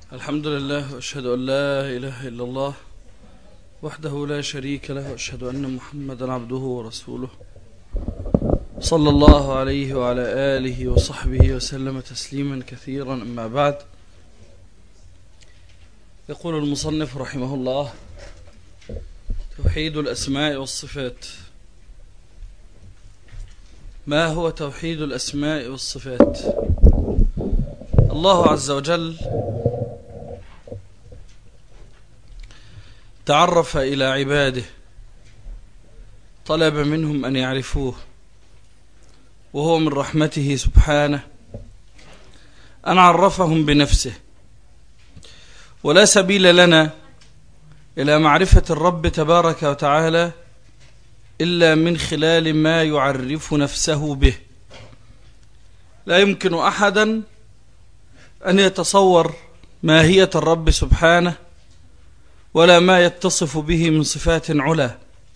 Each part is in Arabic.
الحمد لله وأشهد أن لا إله إلا الله وحده لا شريك له، وأشهد أن محمدا عبده ورسوله صلى الله عليه وعلى آله وصحبه وسلم تسليما كثيرا. أما بعد، يقول المصنف رحمه الله: توحيد الأسماء والصفات. ما هو توحيد الأسماء والصفات؟ الله عز وجل تعرف إلى عباده، طلب منهم أن يعرفوه، وهو من رحمته سبحانه أن عرفهم بنفسه. ولا سبيل لنا إلى معرفة الرب تبارك وتعالى إلا من خلال ما يعرف نفسه به. لا يمكن أحدا أن يتصور ماهية الرب سبحانه ولا ما يتصف به من صفات علا،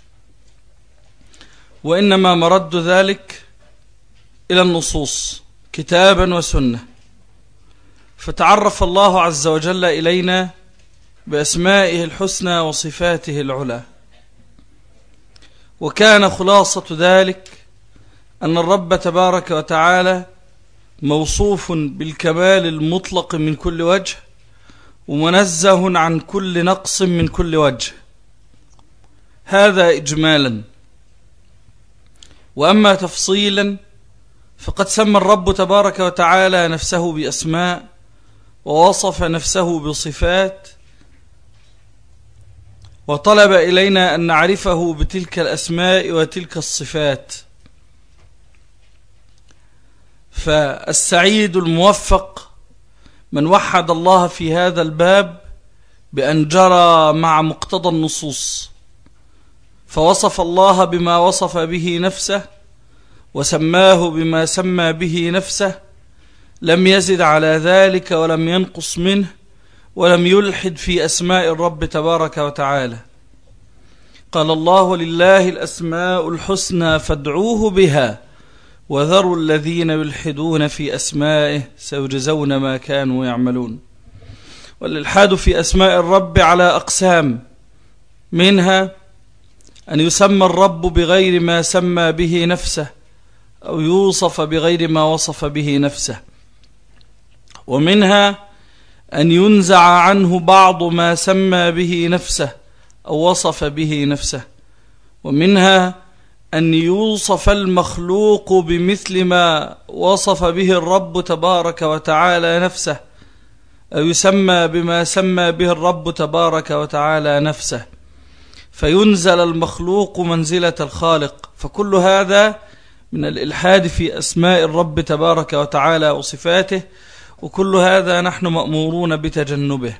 وإنما مرد ذلك إلى النصوص كتابا وسنة. فتعرف الله عز وجل إلينا بأسمائه الحسنى وصفاته العلا، وكان خلاصة ذلك أن الرب تبارك وتعالى موصوف بالكمال المطلق من كل وجه، ومنزه عن كل نقص من كل وجه. هذا إجمالا. وأما تفصيلا فقد سمى الرب تبارك وتعالى نفسه بأسماء، ووصف نفسه بصفات، وطلب إلينا أن نعرفه بتلك الأسماء وتلك الصفات. فالسعيد الموفق من وحد الله في هذا الباب بأن جرى مع مقتضى النصوص، فوصف الله بما وصف به نفسه، وسماه بما سمى به نفسه، لم يزد على ذلك ولم ينقص منه، ولم يلحد في أسماء الرب تبارك وتعالى. قال الله: ولله الأسماء الحسنى فادعوه بها وذروا الذين يلحدون في أسمائه سيجزون ما كانوا يعملون. والإلحاد في أسماء الرب على أقسام، منها أن يسمى الرب بغير ما سمى به نفسه، أو يوصف بغير ما وصف به نفسه، ومنها أن ينزع عنه بعض ما سمى به نفسه أو وصف به نفسه، ومنها أن يوصف المخلوق بمثل ما وصف به الرب تبارك وتعالى نفسه، أو يسمى بما سمى به الرب تبارك وتعالى نفسه، فينزل المخلوق منزلة الخالق. فكل هذا من الإلحاد في أسماء الرب تبارك وتعالى وصفاته، وكل هذا نحن مأمورون بتجنبه.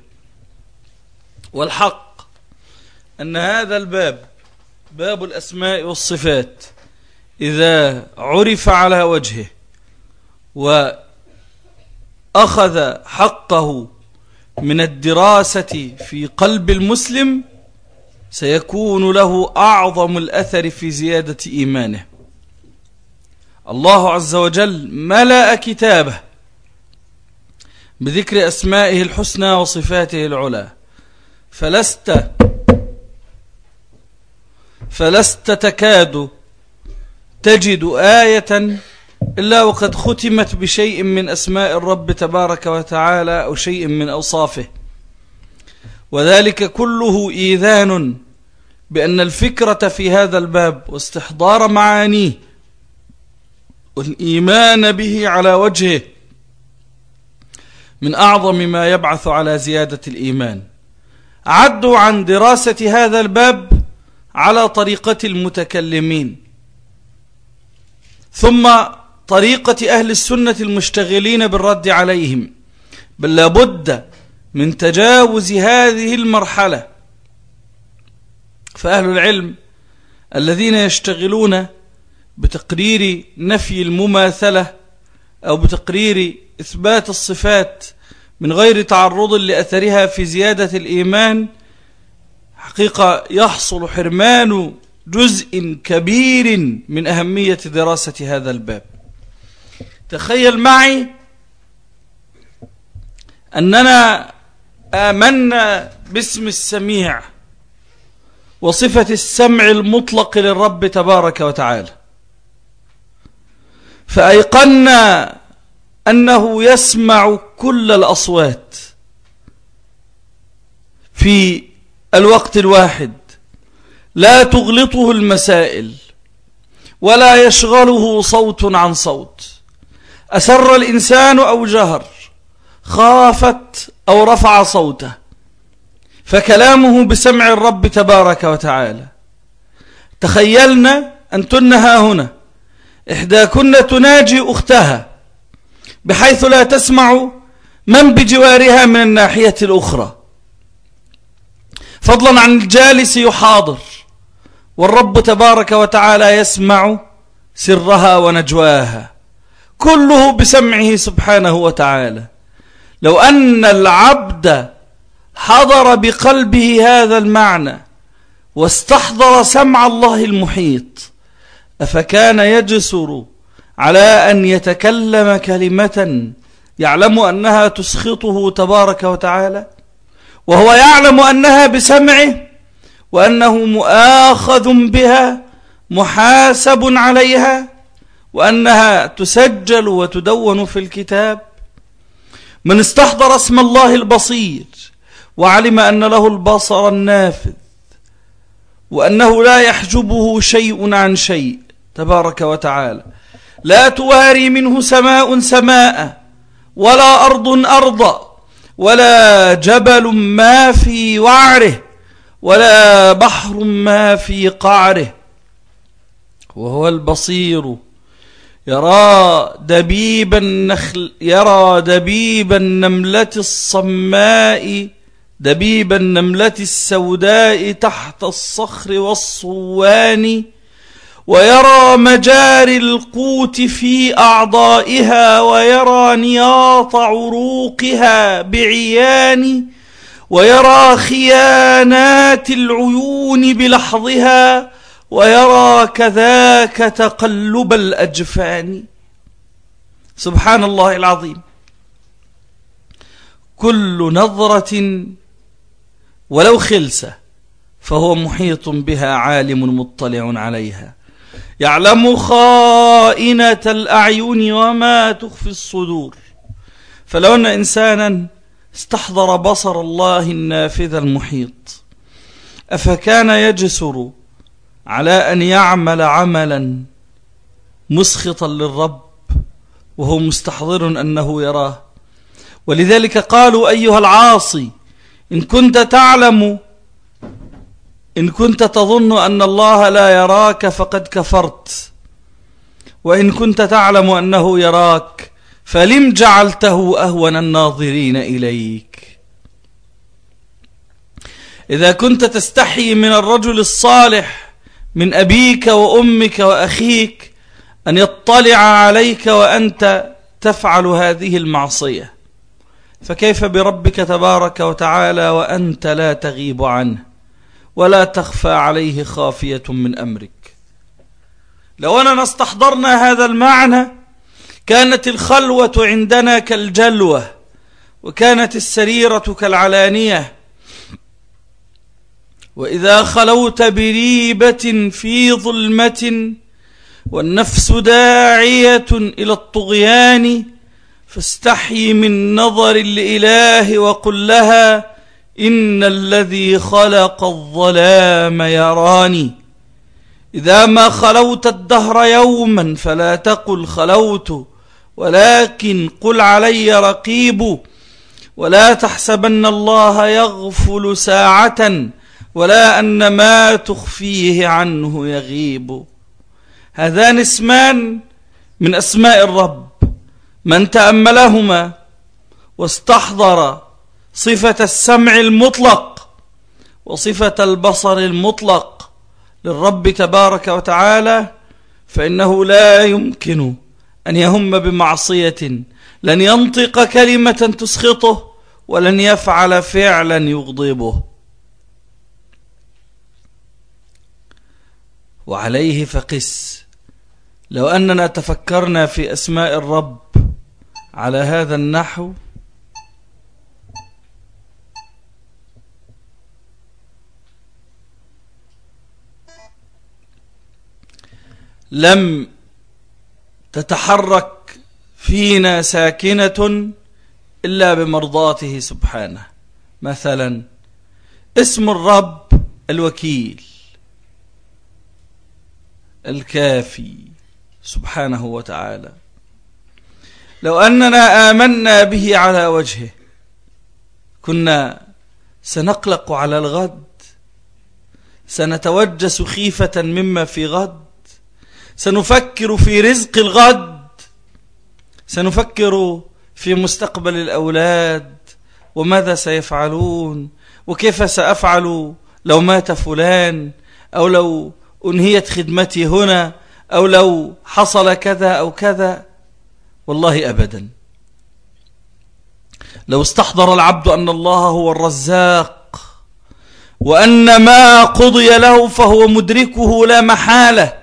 والحق أن هذا الباب، باب الأسماء والصفات، إذا عرف على وجهه وأخذ حقه من الدراسة في قلب المسلم، سيكون له أعظم الأثر في زيادة إيمانه. الله عز وجل ملأ كتابه بذكر أسمائه الحسنى وصفاته العلى، فلست تكاد تجد آية إلا وقد ختمت بشيء من أسماء الرب تبارك وتعالى أو شيء من أوصافه، وذلك كله إيذان بأن الفكرة في هذا الباب واستحضار معانيه والإيمان به على وجهه من أعظم ما يبعث على زيادة الإيمان. عدوا عن دراسة هذا الباب على طريقة المتكلمين، ثم طريقة أهل السنة المشتغلين بالرد عليهم، بل لابد من تجاوز هذه المرحلة. فأهل العلم الذين يشتغلون بتقرير نفي المماثلة أو بتقرير إثبات الصفات من غير تعرض لأثرها في زيادة الإيمان، حقيقة يحصل حرمان جزء كبير من أهمية دراسة هذا الباب. تخيل معي أننا آمنا باسم السميع وصفة السمع المطلق للرب تبارك وتعالى، فأيقنا أنه يسمع كل الأصوات في الوقت الواحد، لا تغلطه المسائل ولا يشغله صوت عن صوت، أسر الإنسان أو جهر، خافت أو رفع صوته، فكلامه بسمع الرب تبارك وتعالى. تخيلنا أنتن ها هنا إحداكن تناجي أختها بحيث لا تسمع من بجوارها من الناحية الأخرى، فضلا عن الجالس يحاضر، والرب تبارك وتعالى يسمع سرها ونجواها، كله بسمعه سبحانه وتعالى. لو أن العبد حضر بقلبه هذا المعنى واستحضر سمع الله المحيط، أفكان يجسر على أن يتكلم كلمة يعلم أنها تسخطه تبارك وتعالى، وهو يعلم أنها بسمعه وأنه مؤاخذ بها محاسب عليها وأنها تسجل وتدون في الكتاب؟ من استحضر اسم الله البصير وعلم أن له البصر النافذ وأنه لا يحجبه شيء عن شيء تبارك وتعالى، لا تواري منه سماء سماء ولا أرض أرضا ولا جبل ما في وعره ولا بحر ما في قعره، وهو البصير، يرى دبيب النملة الصماء، دبيب النملة السوداء تحت الصخر والصوان، ويرى مجاري القوت في أعضائها، ويرى نياط عروقها بعيان، ويرى خيانات العيون بلحظها، ويرى كذاك تقلب الأجفان. سبحان الله العظيم. كل نظرة ولو خلسة فهو محيط بها، عالم مطلع عليها، يعلم خائنة الأعين وما تخفي الصدور. فلو أن إنسانا استحضر بصر الله النافذ المحيط، أفكان يجسر على أن يعمل عملا مسخطا للرب وهو مستحضر أنه يراه؟ ولذلك قالوا أيها العاصي إن كنت تظن أن الله لا يراك فقد كفرت، وإن كنت تعلم أنه يراك فلم جعلته أهون الناظرين إليك. إذا كنت تستحي من الرجل الصالح من أبيك وأمك وأخيك أن يطلع عليك وأنت تفعل هذه المعصية، فكيف بربك تبارك وتعالى وأنت لا تغيب عنه ولا تخفى عليه خافية من أمرك؟ لو أننا استحضرنا هذا المعنى كانت الخلوة عندنا كالجلوة، وكانت السريرة كالعلانية. وإذا خلوت بريبة في ظلمة والنفس داعية إلى الطغيان، فاستحي من نظر الإله وقل لها إن الذي خلق الظلام يراني. إذا ما خلوت الدهر يوما فلا تقل خلوت، ولكن قل علي رقيب. ولا تحسبن الله يغفل ساعة، ولا أن ما تخفيه عنه يغيب. هذان اسمان من أسماء الرب، من تأملهما واستحضر صفة السمع المطلق وصفة البصر المطلق للرب تبارك وتعالى، فإنه لا يمكن أن يهم بمعصية، لن ينطق كلمة تسخطه ولن يفعل فعلا يغضبه. وعليه فقس، لو أننا تفكرنا في أسماء الرب على هذا النحو لم تتحرك فينا ساكنة إلا بمرضاته سبحانه. مثلا اسم الرب الوكيل الكافي سبحانه وتعالى، لو أننا آمنا به على وجهه كنا سنقلق على الغد، سنتوجس خيفة مما في غد، سنفكر في رزق الغد، سنفكر في مستقبل الأولاد وماذا سيفعلون وكيف سأفعل لو مات فلان، أو لو أنهيت خدمتي هنا، أو لو حصل كذا أو كذا. والله أبدا. لو استحضر العبد أن الله هو الرزاق وأن ما قضي له فهو مدركه لا محالة،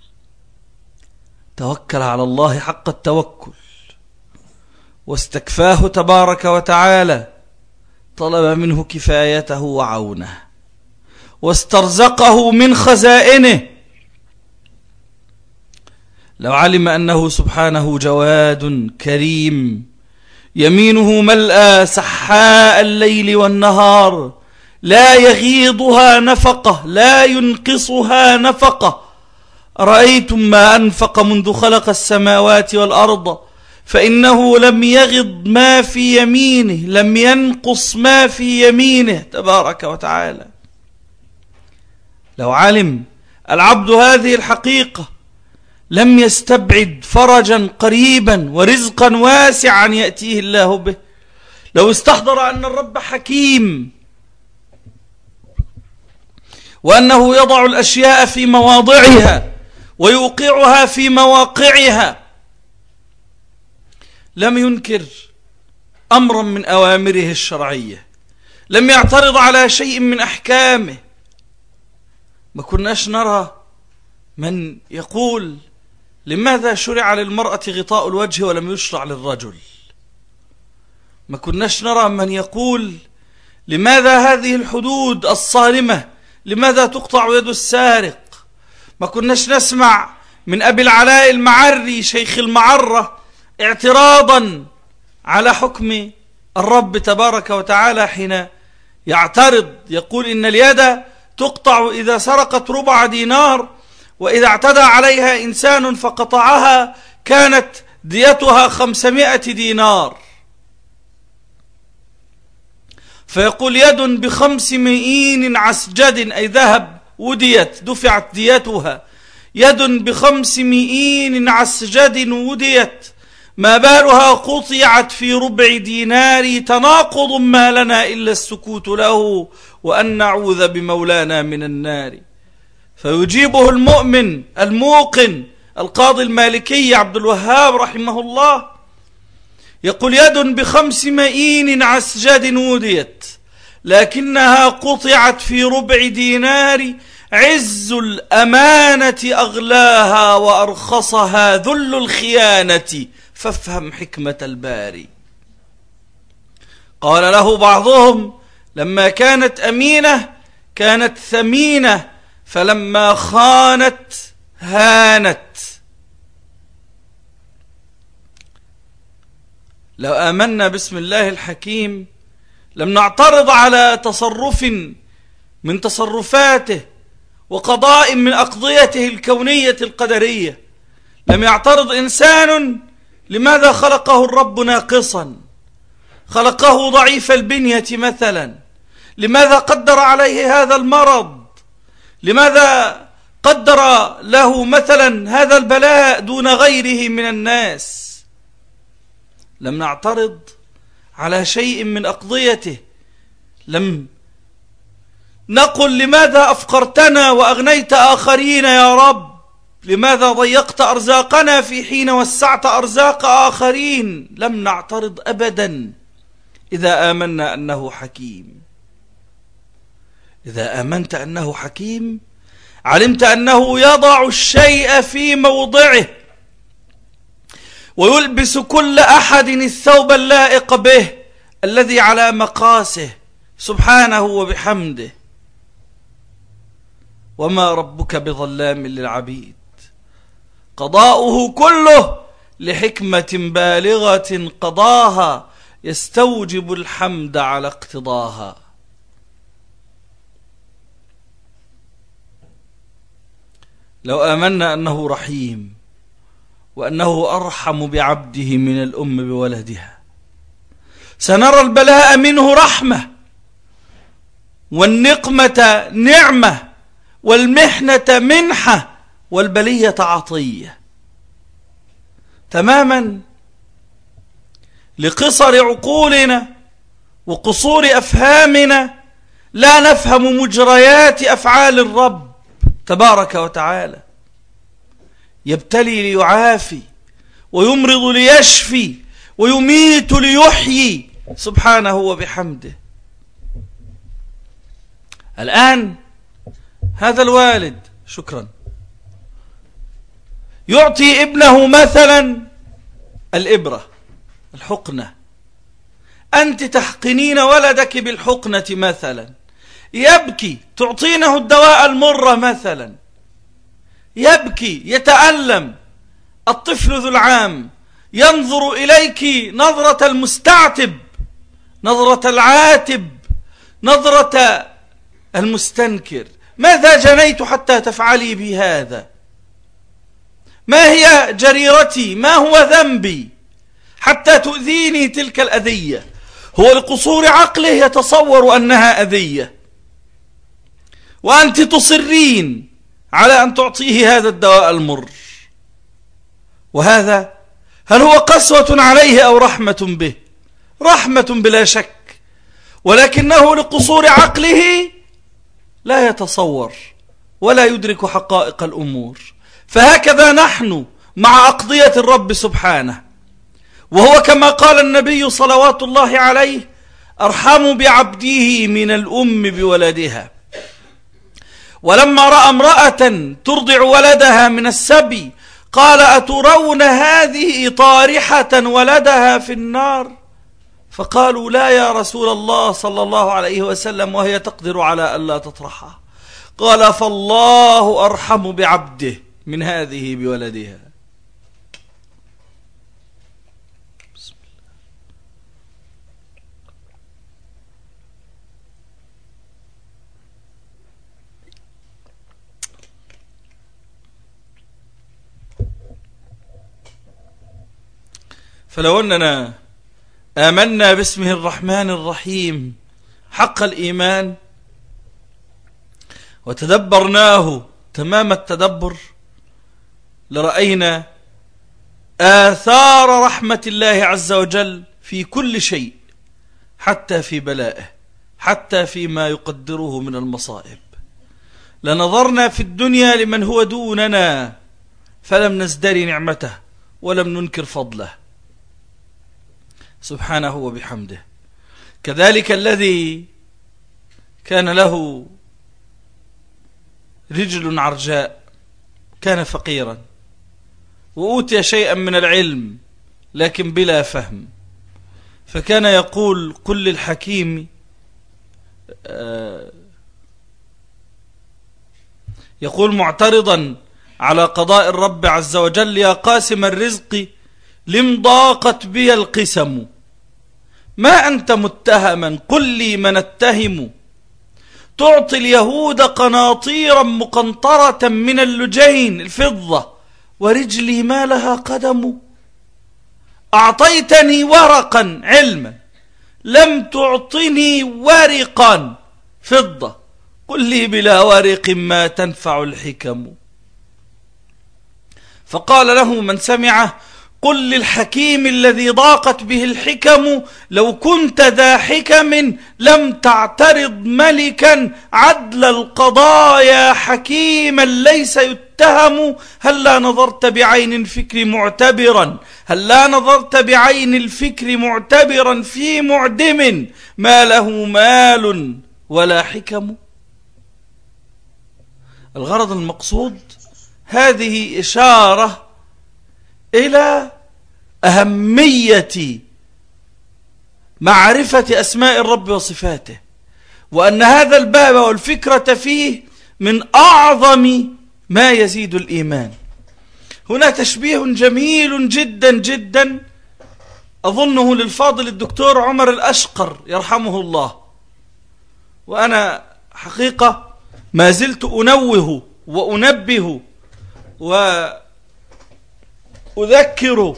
توكل على الله حق التوكل واستكفاه تبارك وتعالى، طلب منه كفايته وعونه واسترزقه من خزائنه. لو علم أنه سبحانه جواد كريم يمينه ملأى سحاء الليل والنهار، لا يغيضها نفقة، لا ينقصها نفقة. أرأيتم ما أنفق منذ خلق السماوات والأرض فإنه لم يغض ما في يمينه، لم ينقص ما في يمينه تبارك وتعالى. لو علم العبد هذه الحقيقة لم يستبعد فرجا قريبا ورزقا واسعا يأتيه الله به. لو استحضر أن الرب حكيم وأنه يضع الأشياء في مواضعها ويوقعها في مواقعها، لم ينكر أمرا من أوامره الشرعية، لم يعترض على شيء من أحكامه. ما كناش نرى من يقول لماذا شرع للمرأة غطاء الوجه ولم يشرع للرجل. ما كناش نرى من يقول لماذا هذه الحدود الصارمة، لماذا تقطع يد السارق. ما كناش نسمع من أبي العلاء المعري شيخ المعرة اعتراضا على حكم الرب تبارك وتعالى حين يعترض يقول إن اليد تقطع إذا سرقت ربع دينار، وإذا اعتدى عليها إنسان فقطعها كانت ديتها 500 دينار. فيقول يد ب500 عسجد أي ذهب وديت دفعت ديتها، يد ب500 عسجد وديت، ما بالها قطعت في ربع دينار، تناقض ما لنا إلا السكوت له وأن نعوذ بمولانا من النار. فيجيبه المؤمن الموقن القاضي المالكي عبد الوهاب رحمه الله يقول يد ب500 عسجد وديت لكنها قطعت في ربع دينار، عز الأمانة أغلاها وأرخصها ذل الخيانة، فافهم حكمة الباري. قال له بعضهم لما كانت أمينة كانت ثمينة، فلما خانت هانت. لو آمنا بسم الله الحكيم لم نعترض على تصرف من تصرفاته وقضاء من أقضيته الكونية القدرية. لم يعترض إنسان لماذا خلقه الرب ناقصا، خلقه ضعيف البنية مثلا، لماذا قدر عليه هذا المرض، لماذا قدر له مثلا هذا البلاء دون غيره من الناس. لم نعترض على شيء من أقضيته، لم نقل لماذا أفقرتنا وأغنيت آخرين يا رب، لماذا ضيقت أرزاقنا في حين وسعت أرزاق آخرين. لم نعترض أبدا إذا آمنا أنه حكيم. إذا آمنت أنه حكيم علمت أنه يضع الشيء في موضعه ويلبس كل أحد الثوب اللائق به الذي على مقاسه سبحانه وبحمده. وما ربك بظلام للعبيد. قضاؤه كله لحكمة بالغة قضاها يستوجب الحمد على اقتضاها. لو آمنا أنه رحيم وأنه أرحم بعبده من الأم بولدها سنرى البلاء منه رحمة، والنقمة نعمة، والمحنة منحة، والبلية عطية. تماما لقصر عقولنا وقصور أفهامنا لا نفهم مجريات أفعال الرب تبارك وتعالى. يبتلي ليعافي، ويمرض ليشفي، ويميت ليحيي سبحانه وبحمده. الآن هذا الوالد شكرا يعطي ابنه مثلا الإبرة، الحقنة. أنت تحقنين ولدك بالحقنة مثلا، يبكي، تعطينه الدواء المر مثلا، يبكي يتألم. الطفل ذو العام ينظر إليك نظرة المستعتب، نظرة العاتب، نظرة المستنكر. ماذا جنيت حتى تفعلي بي هذا؟ ما هي جريرتي؟ ما هو ذنبي حتى تؤذيني تلك الأذية؟ هو لقصور عقله يتصور أنها أذية، وأنت تصرين على أن تعطيه هذا الدواء المر. وهذا هل هو قسوة عليه أو رحمة به؟ رحمة بلا شك، ولكنه لقصور عقله لا يتصور ولا يدرك حقائق الأمور. فهكذا نحن مع أقضية الرب سبحانه، وهو كما قال النبي صلوات الله عليه: أرحم بعبده من الأم بولدها. ولما رأى امرأة ترضع ولدها من السبي قال: أترون هذه طارحة ولدها في النار؟ فقالوا: لا يا رسول الله صلى الله عليه وسلم، وهي تقدر على ألا تطرحها. قال: فالله أرحم بعبده من هذه بولدها. بسم الله. فلو أننا آمنا باسمه الرحمن الرحيم حق الإيمان وتدبرناه تمام التدبر لرأينا آثار رحمة الله عز وجل في كل شيء، حتى في بلائه، حتى فيما يقدره من المصائب. لنظرنا في الدنيا لمن هو دوننا فلم نزدري نعمته ولم ننكر فضله سبحانه وبحمده. كذلك الذي كان له رجل عرجاء كان فقيرا وأوتي شيئا من العلم لكن بلا فهم، فكان يقول: قل للحكيم يقول معترضا على قضاء الرب عز وجل: يا قاسم الرزق لم ضاقت بي القسم، ما أنت متهما قل لي من اتهم، تعطي اليهود قناطيرا مقنطرة من اللجين الفضة ورجلي ما لها قدم، أعطيتني ورقا علما لم تعطني ورقا فضة، قل لي بلا ورق ما تنفع الحكم. فقال له من سمعه: قل للحكيم الذي ضاقت به الحكم لو كنت ذا حكم لم تعترض ملكا عدل القضايا حكيما ليس يتهم، هلا نظرت بعين الفكر معتبرا، هلا نظرت بعين الفكر معتبرا في معدم ما له مال ولا حكم. الغرض المقصود هذه إشارة إلى أهمية معرفة أسماء الرب وصفاته، وأن هذا الباب والفكرة فيه من أعظم ما يزيد الإيمان. هنا تشبيه جميل جدا جدا أظنه للفاضل الدكتور عمر الأشقر يرحمه الله، وأنا حقيقة ما زلت أنوه وأنبه وأذكر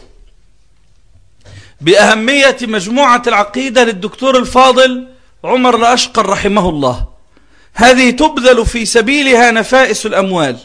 بأهمية مجموعة العقيدة للدكتور الفاضل عمر الأشقر رحمه الله. هذه تبذل في سبيلها نفائس الأموال.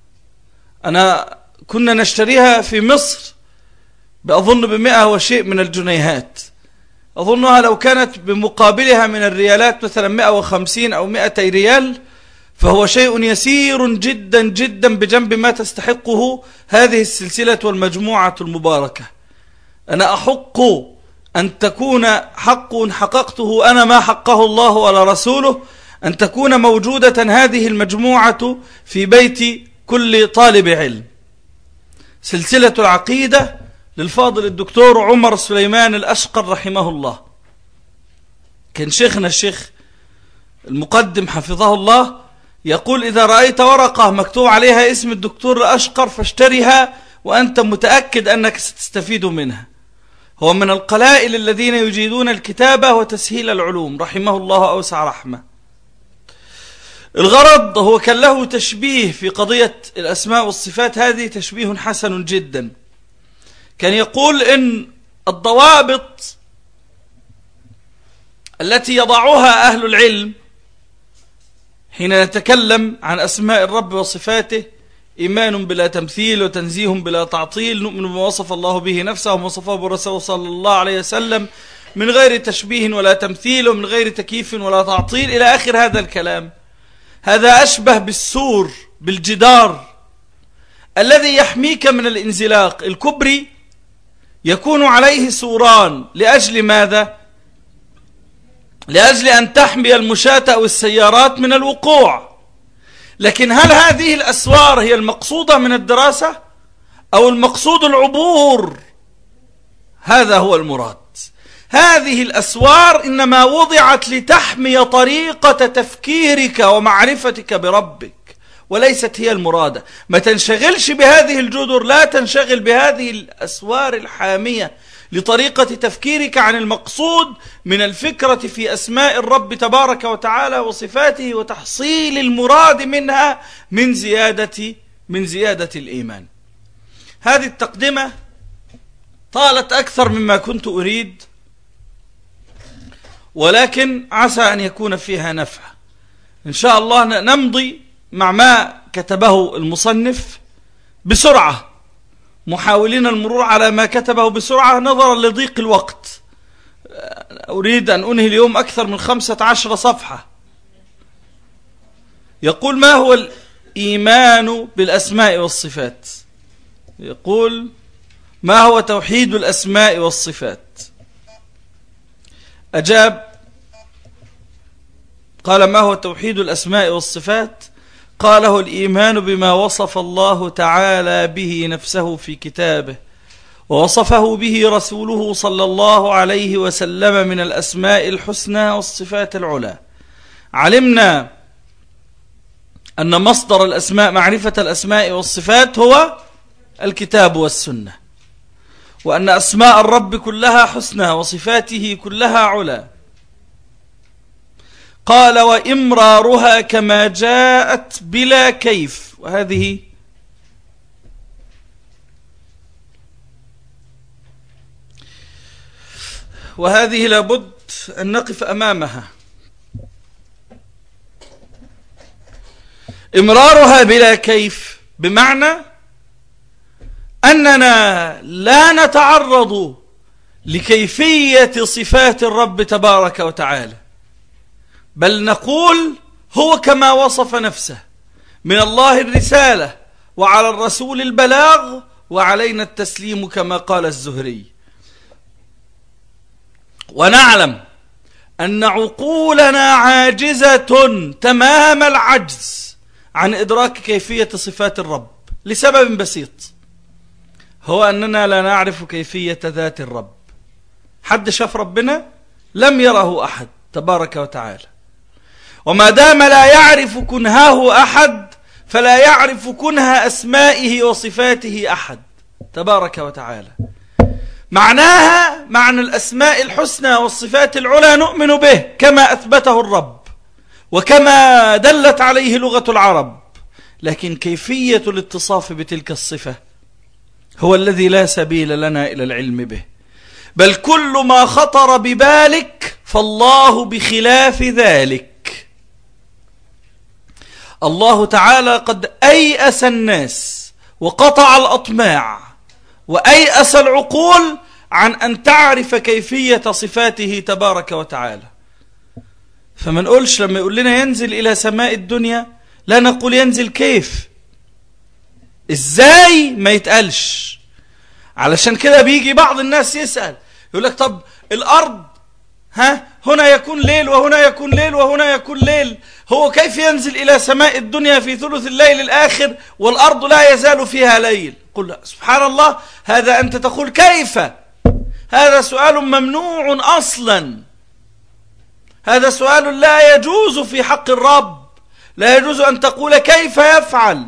كنا نشتريها في مصر بأظن ب100 وشيء من الجنيهات، أظنها لو كانت بمقابلها من الريالات مثلا 150 أو 200 ريال فهو شيء يسير جدا جدا بجنب ما تستحقه هذه السلسلة والمجموعة المباركة. أنا أحق أن تكون حق حققته أنا ما حقه الله ولا رسوله، أن تكون موجودة هذه المجموعة في بيت كل طالب علم. سلسلة العقيدة للفاضل الدكتور عمر سليمان الأشقر رحمه الله. كان شيخنا الشيخ المقدم حفظه الله يقول: إذا رأيت ورقة مكتوب عليها اسم الدكتور الأشقر فاشتريها وأنت متأكد أنك ستستفيد منها. هو من القلائل الذين يجيدون الكتابة وتسهيل العلوم، رحمه الله أوسع رحمة. الغرض هو كان له تشبيه في قضية الأسماء والصفات، هذه تشبيه حسن جدا. كان يقول إن الضوابط التي يضعها أهل العلم حين نتكلم عن أسماء الرب وصفاته: إيمان بلا تمثيل، وتنزيه بلا تعطيل، نؤمن بما وصف الله به نفسه وما وصفه بالرسول صلى الله عليه وسلم من غير تشبيه ولا تمثيل ومن غير تكييف ولا تعطيل، إلى آخر هذا الكلام. هذا أشبه بالسور، بالجدار الذي يحميك من الانزلاق. الكبري يكون عليه سوران لأجل ماذا؟ لأجل أن تحمي المشاة أو السيارات من الوقوع. لكن هل هذه الأسوار هي المقصودة من الدراسة أو المقصود العبور؟ هذا هو المراد. هذه الأسوار إنما وضعت لتحمي طريقة تفكيرك ومعرفتك بربك، وليست هي المرادة. ما تنشغلش بهذه الجدر، لا تنشغل بهذه الأسوار الحامية لطريقة تفكيرك عن المقصود من الفكرة في أسماء الرب تبارك وتعالى وصفاته، وتحصيل المراد منها من زيادة الإيمان. هذه التقدمة طالت أكثر مما كنت أريد، ولكن عسى أن يكون فيها نفع. إن شاء الله نمضي مع ما كتبه المصنف بسرعة، محاولين المرور على ما كتبه بسرعة نظرا لضيق الوقت. أريد أن أنهي اليوم أكثر من 15 صفحة. يقول: ما هو الإيمان بالأسماء والصفات؟ يقول: ما هو توحيد الأسماء والصفات؟ أجاب قال: ما هو توحيد الأسماء والصفات؟ قاله: الإيمان بما وصف الله تعالى به نفسه في كتابه، ووصفه به رسوله صلى الله عليه وسلم من الأسماء الحسنى والصفات العلى. علمنا أن مصدر الأسماء، معرفة الأسماء والصفات، هو الكتاب والسنة، وأن أسماء الرب كلها حسنى وصفاته كلها علا. قال: وإمرارها كما جاءت بلا كيف. وهذه لابد أن نقف أمامها. إمرارها بلا كيف بمعنى أننا لا نتعرض لكيفية صفات الرب تبارك وتعالى، بل نقول هو كما وصف نفسه، من الله الرسالة وعلى الرسول البلاغ وعلينا التسليم كما قال الزهري. ونعلم أن عقولنا عاجزة تمام العجز عن إدراك كيفية صفات الرب لسبب بسيط، هو أننا لا نعرف كيفية ذات الرب. حد شاف ربنا؟ لم يره أحد تبارك وتعالى. وما دام لا يعرف كنهاه أحد، فلا يعرف كنه أسمائه وصفاته أحد تبارك وتعالى. معناها معنى الأسماء الحسنى والصفات العلى نؤمن به كما أثبته الرب وكما دلت عليه لغة العرب، لكن كيفية الاتصاف بتلك الصفة هو الذي لا سبيل لنا إلى العلم به. بل كل ما خطر ببالك فالله بخلاف ذلك. الله تعالى قد أيأس الناس وقطع الأطماع وأيأس العقول عن أن تعرف كيفية صفاته تبارك وتعالى. فما نقولش لما يقول لنا ينزل إلى سماء الدنيا لا نقول ينزل كيف، إزاي ما يتقالش. علشان كده بيجي بعض الناس يسأل يقول لك طب الأرض هنا يكون ليل وهنا يكون ليل وهنا يكون ليل، هو كيف ينزل إلى سماء الدنيا في ثلث الليل الآخر والأرض لا يزال فيها ليل؟ قل سبحان الله، هذا أنت تقول كيف؟ هذا سؤال ممنوع أصلا، هذا سؤال لا يجوز في حق الرب، لا يجوز أن تقول كيف يفعل.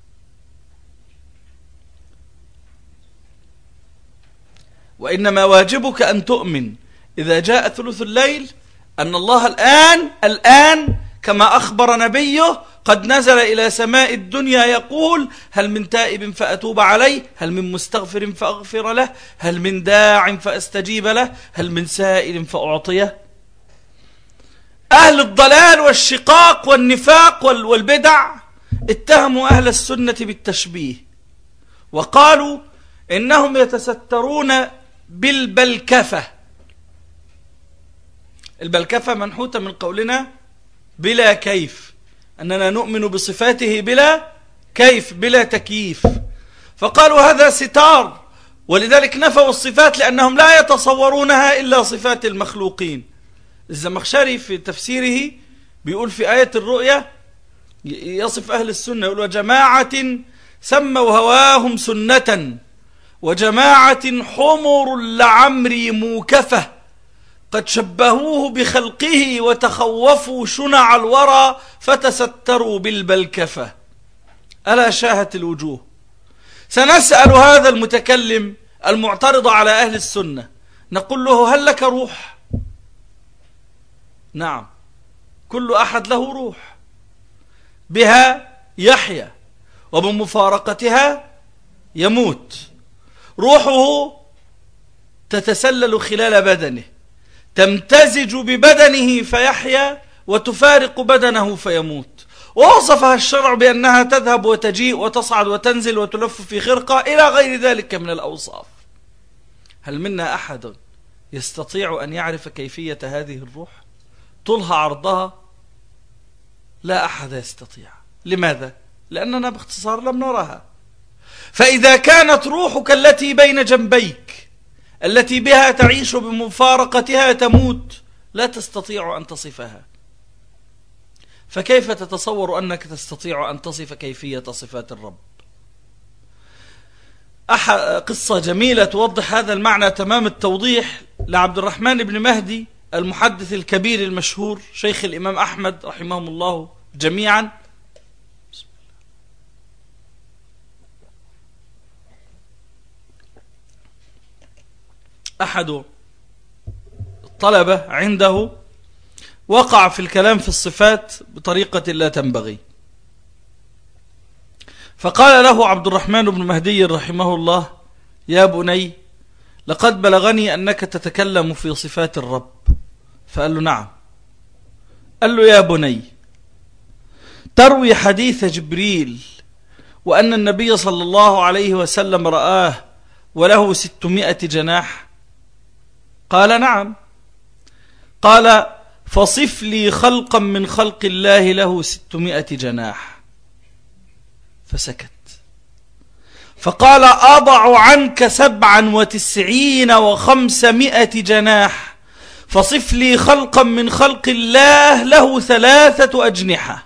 وإنما واجبك أن تؤمن إذا جاء ثلث الليل أن الله الآن كما أخبر نبيه قد نزل إلى سماء الدنيا يقول هل من تائب فأتوب عليه، هل من مستغفر فأغفر له، هل من داع فأستجيب له، هل من سائل فأعطيه. أهل الضلال والشقاق والنفاق والبدع اتهموا أهل السنة بالتشبيه وقالوا إنهم يتسترون بالبلكفة. البلكفة منحوتة من قولنا بلا كيف، أننا نؤمن بصفاته بلا كيف بلا تكييف، فقالوا هذا ستار، ولذلك نفوا الصفات لأنهم لا يتصورونها إلا صفات المخلوقين. الزمخشري في تفسيره بيقول في آية الرؤيا يصف أهل السنة يقول وجماعة سموا هواهم سنة وجماعة حمر لعمري موكفة قد شبهوه بخلقه وتخوفوا شنع الورى فتستروا بالبلكفة. ألا شاهت الوجوه. سنسأل هذا المتكلم المعترض على أهل السنة نقول له هل لك روح؟ نعم، كل أحد له روح بها يحيا وبمفارقتها يموت. روحه تتسلل خلال بدنه، تمتزج ببدنه فيحيا وتفارق بدنه فيموت. ووصفها الشرع بأنها تذهب وتجيء وتصعد وتنزل وتلف في خرقة إلى غير ذلك من الأوصاف. هل منا أحد يستطيع أن يعرف كيفية هذه الروح طولها عرضها؟ لا أحد يستطيع. لماذا؟ لأننا باختصار لم نرها. فإذا كانت روحك التي بين جنبيك التي بها تعيش بمفارقتها تموت لا تستطيع أن تصفها، فكيف تتصور أنك تستطيع أن تصف كيفية صفات الرب؟ قصة جميلة توضح هذا المعنى تمام التوضيح لعبد الرحمن بن مهدي المحدث الكبير المشهور شيخ الإمام أحمد رحمهم الله جميعا. أحد الطلبة عنده وقع في الكلام في الصفات بطريقة لا تنبغي، فقال له عبد الرحمن بن مهدي رحمه الله يا بني لقد بلغني أنك تتكلم في صفات الرب. فقال له نعم. قال له يا بني تروي حديث جبريل وأن النبي صلى الله عليه وسلم رآه وله 600 جناح؟ قال نعم. قال فصف لي خلقا من خلق الله له 600 جناح. فسكت. فقال أضع عنك 97 و500 جناح، فصف لي خلقا من خلق الله له 3 أجنحة.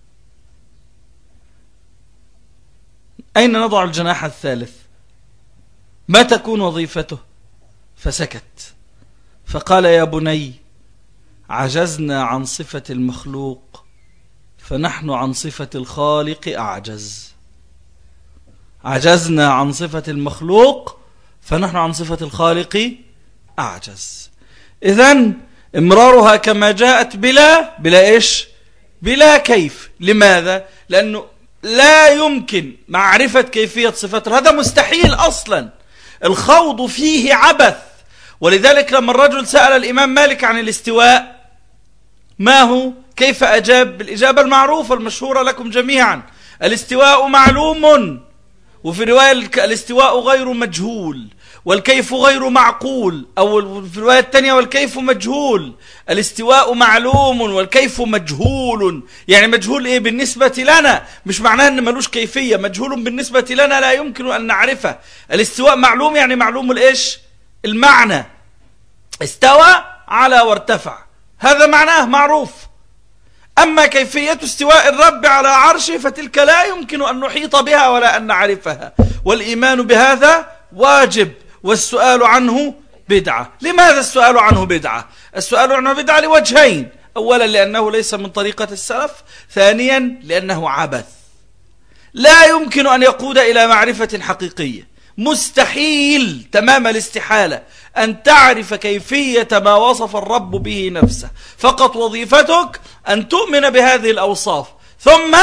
أين نضع الجناح الثالث؟ ما تكون وظيفته؟ فسكت. فقال يا بني عجزنا عن صفة المخلوق فنحن عن صفة الخالق أعجز. عجزنا عن صفة المخلوق فنحن عن صفة الخالق أعجز. إذن إمرارها كما جاءت بلا إيش؟ بلا كيف. لماذا؟ لأنه لا يمكن معرفة كيفية صفات، هذا مستحيل أصلا، الخوض فيه عبث. ولذلك لما الرجل سأل الإمام مالك عن الاستواء ما هو؟ كيف أجاب؟ بالإجابة المعروفة المشهورة لكم جميعا: الاستواء معلوم، وفي رواية الاستواء غير مجهول، والكيف غير معقول، أو في الرواية الثانية والكيف مجهول. الاستواء معلوم والكيف مجهول. يعني مجهول إيه؟ بالنسبة لنا، مش معناه أن ملوش كيفية، مجهول بالنسبة لنا لا يمكن أن نعرفه. الاستواء معلوم يعني معلوم الإيش؟ المعنى. استوى على وارتفع، هذا معناه معروف. أما كيفية استواء الرب على عرشه فتلك لا يمكن أن نحيط بها ولا أن نعرفها، والإيمان بهذا واجب، والسؤال عنه بدعة. لماذا السؤال عنه بدعة؟ السؤال عنه بدعة لوجهين: أولا لأنه ليس من طريقة السلف، ثانيا لأنه عبث، لا يمكن أن يقود إلى معرفة حقيقية. مستحيل تمام الاستحالة أن تعرف كيفية ما وصف الرب به نفسه، فقط وظيفتك أن تؤمن بهذه الأوصاف ثم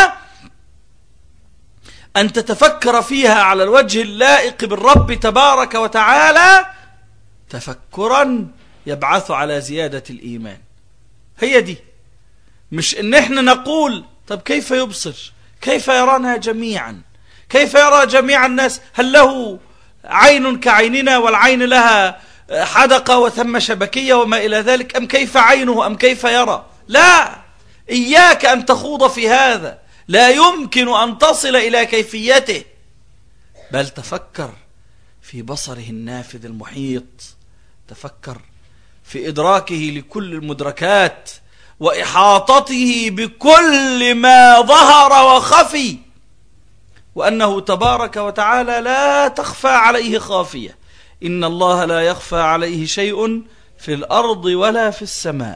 أن تتفكر فيها على الوجه اللائق بالرب تبارك وتعالى تفكرا يبعث على زيادة الإيمان. هي دي، مش إن إحنا نقول طب كيف يبصر؟ كيف يرانا جميعا؟ كيف يرى جميع الناس؟ هل له عين كعيننا والعين لها حدقة وثم شبكية وما إلى ذلك؟ أم كيف عينه؟ أم كيف يرى؟ لا، إياك أن تخوض في هذا، لا يمكن أن تصل إلى كيفيته، بل تفكر في بصره النافذ المحيط، تفكر في إدراكه لكل المدركات وإحاطته بكل ما ظهر وخفي، وأنه تبارك وتعالى لا تخفى عليه خافية. إن الله لا يخفى عليه شيء في الأرض ولا في السماء.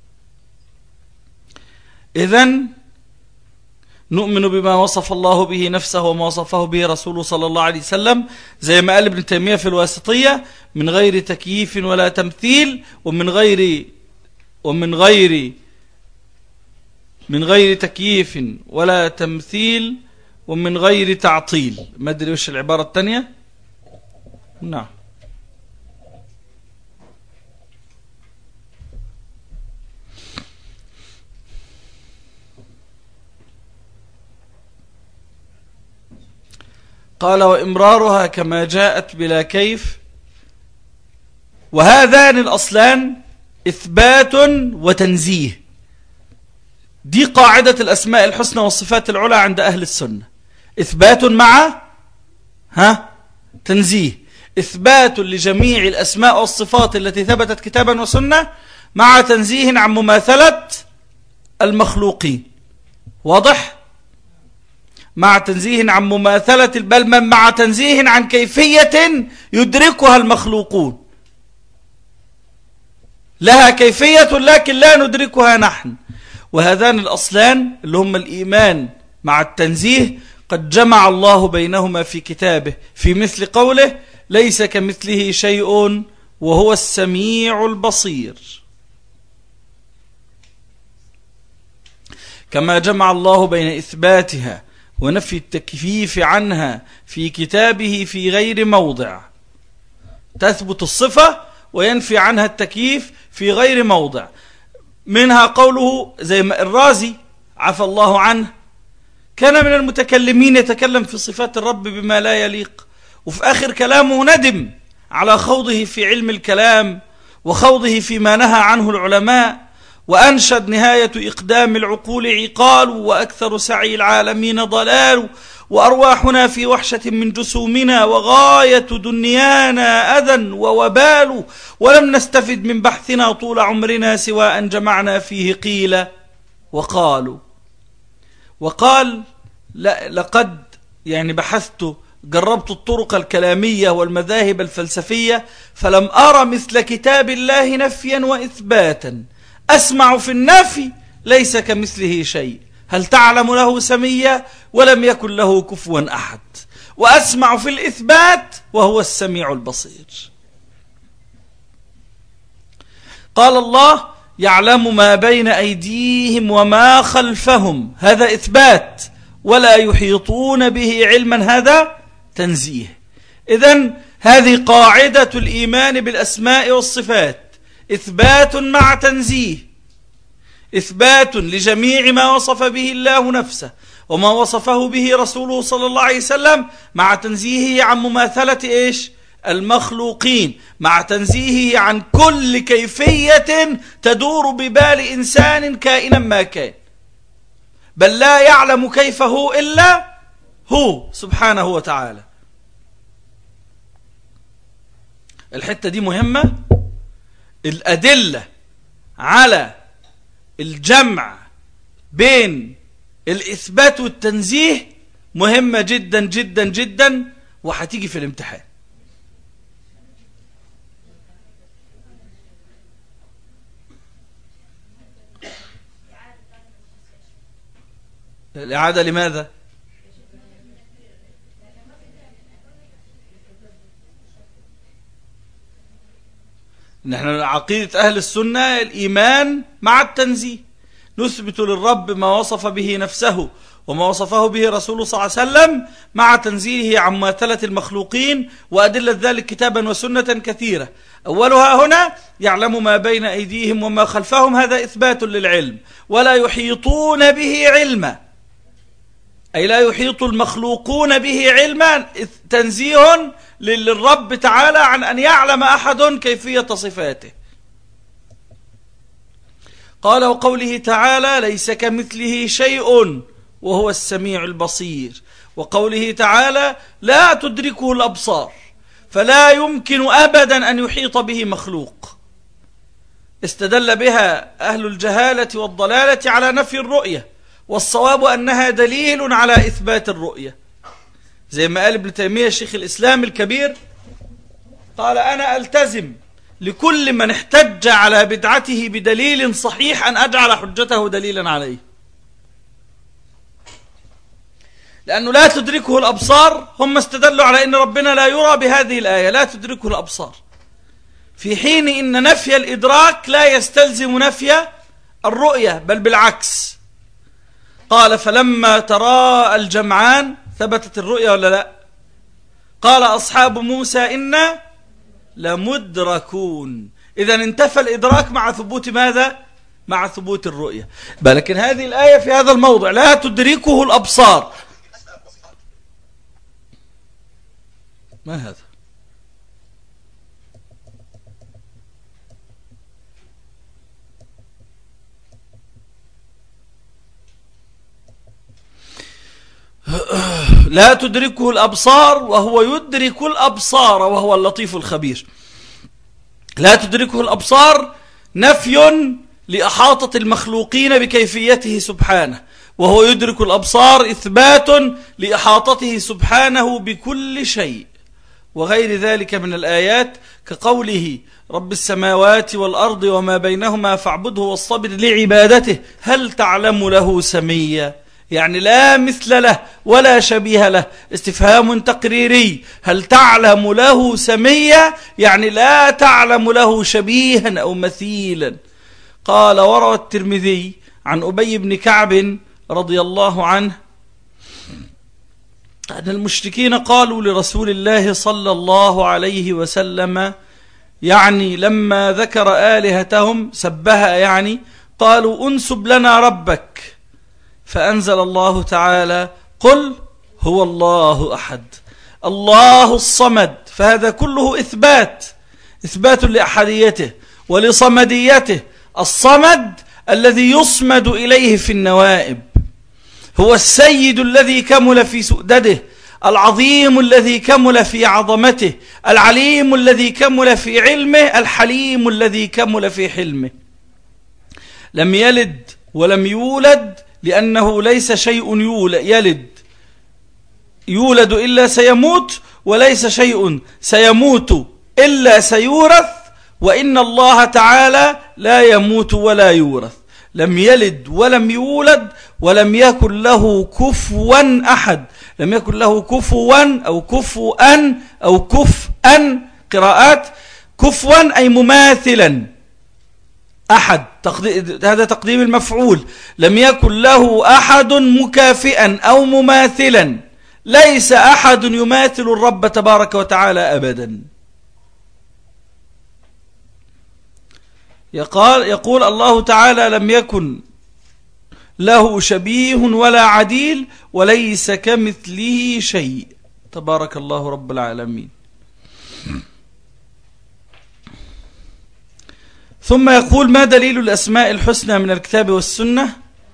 إذن نؤمن بما وصف الله به نفسه وما وصفه به رسوله صلى الله عليه وسلم، زي ما قال ابن تيمية في الواسطية: من غير تكييف ولا تمثيل، ومن غير تكييف ولا تمثيل، ومن غير تعطيل. ما أدري وش العبارة الثانية. نعم. قال: وإمرارها كما جاءت بلا كيف. وهذان الأصلان إثبات وتنزيه، دي قاعدة الأسماء الحسنى والصفات العلى عند أهل السنة: إثبات مع تنزيه. إثبات لجميع الأسماء والصفات التي ثبتت كتابا وسنة مع تنزيه عن مماثلة المخلوقين. واضح؟ مع تنزيه عن مماثلة، بل مع تنزيه عن كيفية يدركها المخلوقون. لها كيفية لكن لا ندركها نحن. وهذان الأصلان اللي هم الإيمان مع التنزيه قد جمع الله بينهما في كتابه في مثل قوله: ليس كمثله شيء وهو السميع البصير. كما جمع الله بين إثباتها ونفي التكييف عنها في كتابه في غير موضع. تثبت الصفة وينفي عنها التكييف في غير موضع. منها قوله زي ما الرازي عفى الله عنه كان من المتكلمين يتكلم في صفات الرب بما لا يليق، وفي آخر كلامه ندم على خوضه في علم الكلام وخوضه فيما نهى عنه العلماء، وأنشد: نهاية إقدام العقول عقال، وأكثر سعي العالمين ضلال، وأرواحنا في وحشة من جسومنا، وغاية دنيانا أذى ووبال، ولم نستفد من بحثنا طول عمرنا سوى أن جمعنا فيه قيل وقالوا. وقال: لقد بحثت، جربت الطرق الكلامية والمذاهب الفلسفية، فلم أرى مثل كتاب الله نفيا وإثباتا. أسمع في النفي: ليس كمثله شيء، هل تعلم له سميا؟ ولم يكن له كفوا أحد. وأسمع في الإثبات وهو السميع البصير. قال الله يعلم ما بين أيديهم وما خلفهم، هذا إثبات. ولا يحيطون به علما، هذا تنزيه. إذن هذه قاعدة الإيمان بالأسماء والصفات، إثبات مع تنزيه. إثبات لجميع ما وصف به الله نفسه وما وصفه به رسوله صلى الله عليه وسلم، مع تنزيهه عن مماثلة المخلوقين، مع تنزيهه عن كل كيفية تدور ببال إنسان كائنا ما كان، بل لا يعلم كيف هو إلا هو سبحانه وتعالى. الحتة دي مهمة. الأدلة على الجمع بين الإثبات والتنزيه مهمة جدا جدا جدا، وهتيجي في الامتحان. الإعادة لماذا؟ نحن عقيدة أهل السنة الإيمان مع التنزيه، نثبت للرب ما وصف به نفسه وما وصفه به رسوله صلى الله عليه وسلم، مع تنزيهه عن مماثلة المخلوقين، وأدلة ذلك كتابا وسنة كثيرة. أولها هنا يعلم ما بين أيديهم وما خلفهم، هذا إثبات للعلم. ولا يحيطون به علما، أي لا يحيط المخلوقون به علما، تنزيه للرب تعالى عن أن يعلم أحد كيفية صفاته. قال وقوله تعالى ليس كمثله شيء وهو السميع البصير. وقوله تعالى لا تدركه الأبصار، فلا يمكن أبدا أن يحيط به مخلوق. استدل بها أهل الجهالة والضلالة على نفي الرؤية، والصواب أنها دليل على إثبات الرؤية، زي ما قال ابن تيمية شيخ الإسلام الكبير، قال أنا ألتزم لكل من احتج على بدعته بدليل صحيح أن أجعل حجته دليلا عليه، لأنه لا تدركه الأبصار. هم استدلوا على أن ربنا لا يرى بهذه الآية، لا تدركه الأبصار، في حين إن نفي الإدراك لا يستلزم نفي الرؤية، بل بالعكس. قال فلما تراءى الجمعان ثبتت الرؤية ولا لا؟ قال أصحاب موسى إنا لمدركون. إذن انتفى الإدراك مع ثبوت ماذا؟ مع ثبوت الرؤية. لكن هذه الآية في هذا الموضع لا تدركه الأبصار. ما هذا؟ لا تدركه الأبصار وهو يدرك الأبصار وهو اللطيف الخبير. لا تدركه الأبصار نفي لأحاطة المخلوقين بكيفيته سبحانه، وهو يدرك الأبصار إثبات لأحاطته سبحانه بكل شيء. وغير ذلك من الآيات كقوله رب السماوات والأرض وما بينهما فاعبده واصطبر لعبادته هل تعلم له سميا، يعني لا مثل له ولا شبيه له. استفهام تقريري، هل تعلم له سميا، يعني لا تعلم له شبيها أو مثيلا. قال وروى الترمذي عن أبي بن كعب رضي الله عنه أن المشركين قالوا لرسول الله صلى الله عليه وسلم، يعني لما ذكر آلهتهم سبها، يعني قالوا انسب لنا ربك، فأنزل الله تعالى قل هو الله أحد الله الصمد. فهذا كله إثبات لأحديته ولصمديته. الصمد الذي يصمد إليه في النوائب، هو السيد الذي كمل في سؤدده، العظيم الذي كمل في عظمته، العليم الذي كمل في علمه، الحليم الذي كمل في حلمه. لم يلد ولم يولد، لأنه ليس شيء يولد إلا سيموت، وليس شيء سيموت إلا سيورث، وإن الله تعالى لا يموت ولا يورث. لم يلد ولم يولد ولم يكن له كفوا أحد. لم يكن له كفوا أو كفوا أو كفءا قراءات. كفوا أي مماثلا، أحد هذا تقديم المفعول. لم يكن له أحد مكافئا أو مماثلا، ليس أحد يماثل الرب تبارك وتعالى أبدا. يقول الله تعالى: لم يكن له شبيه ولا عديل وليس كمثله شيء. تبارك الله رب العالمين. ثم يقول: ما دليل الأسماء الحسنى من الكتاب والسنة؟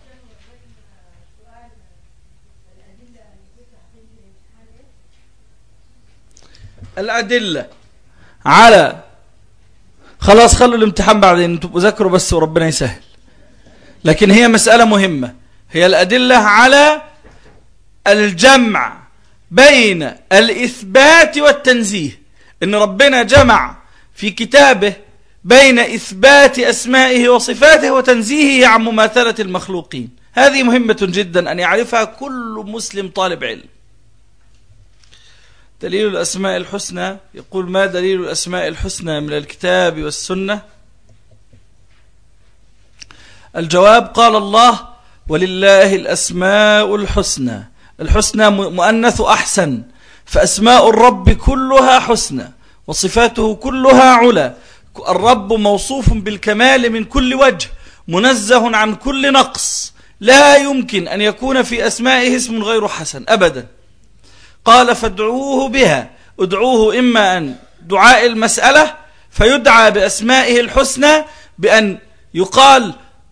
الأدلة على خلاص، خلوا الامتحان بعدين، انتوا ذاكروا بس وربنا يسهل. لكن هي مسألة مهمة، هي الأدلة على الجمع بين الإثبات والتنزيه، إن ربنا جمع في كتابه بين إثبات أسمائه وصفاته وتنزيهه عن مماثلة المخلوقين. هذه مهمة جدا أن يعرفها كل مسلم طالب علم. دليل الأسماء الحسنى، يقول: ما دليل الأسماء الحسنى من الكتاب والسنة؟ الجواب: قال الله: ولله الأسماء الحسنى. الحسنى مؤنث أحسن، فأسماء الرب كلها حسنى وصفاته كلها علا. الرب موصوف بالكمال من كل وجه، منزه عن كل نقص، لا يمكن أن يكون في أسمائه اسم غير حسن أبدا. قال: فادعوه بها. ادعوه إما أن دعاء المسألة فيدعى بأسمائه الحسنى بأن يقال: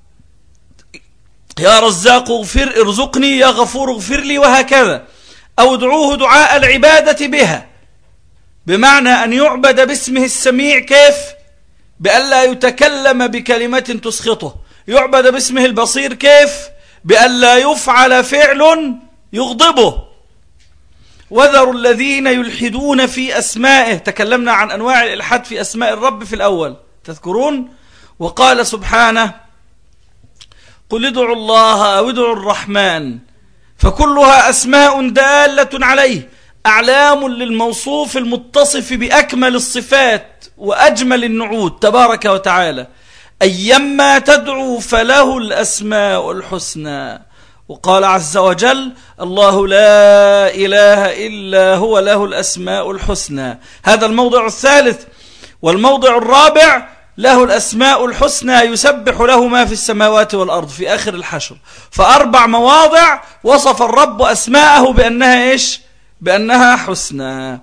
يا رزاق اغفر ارزقني، يا غفور اغفر لي، وهكذا. أو ادعوه دعاء العبادة بها، بمعنى أن يعبد باسمه السميع. كيف؟ بأن لا يتكلم بكلمة تسخطه. يعبد باسمه البصير. كيف؟ بأن لا يفعل فعل يغضبه. وذروا الذين يلحدون في أسمائه. تكلمنا عن أنواع الإلحاد في أسماء الرب في الأول، تذكرون؟ وقال سبحانه: قل ادعوا الله أو ادعوا الرحمن فكلها أسماء دالة عليه، أعلام للموصوف المتصف بأكمل الصفات وأجمل النعوت تبارك وتعالى. أيما تدعو فله الأسماء الحسنى. وقال عز وجل: الله لا إله إلا هو له الأسماء الحسنى. هذا الموضع الثالث. والموضع الرابع: له الأسماء الحسنى يسبح له ما في السماوات والأرض، في آخر الحشر. فأربع مواضع وصف الرب أسماءه بأنها إيش؟ بأنها حسنى.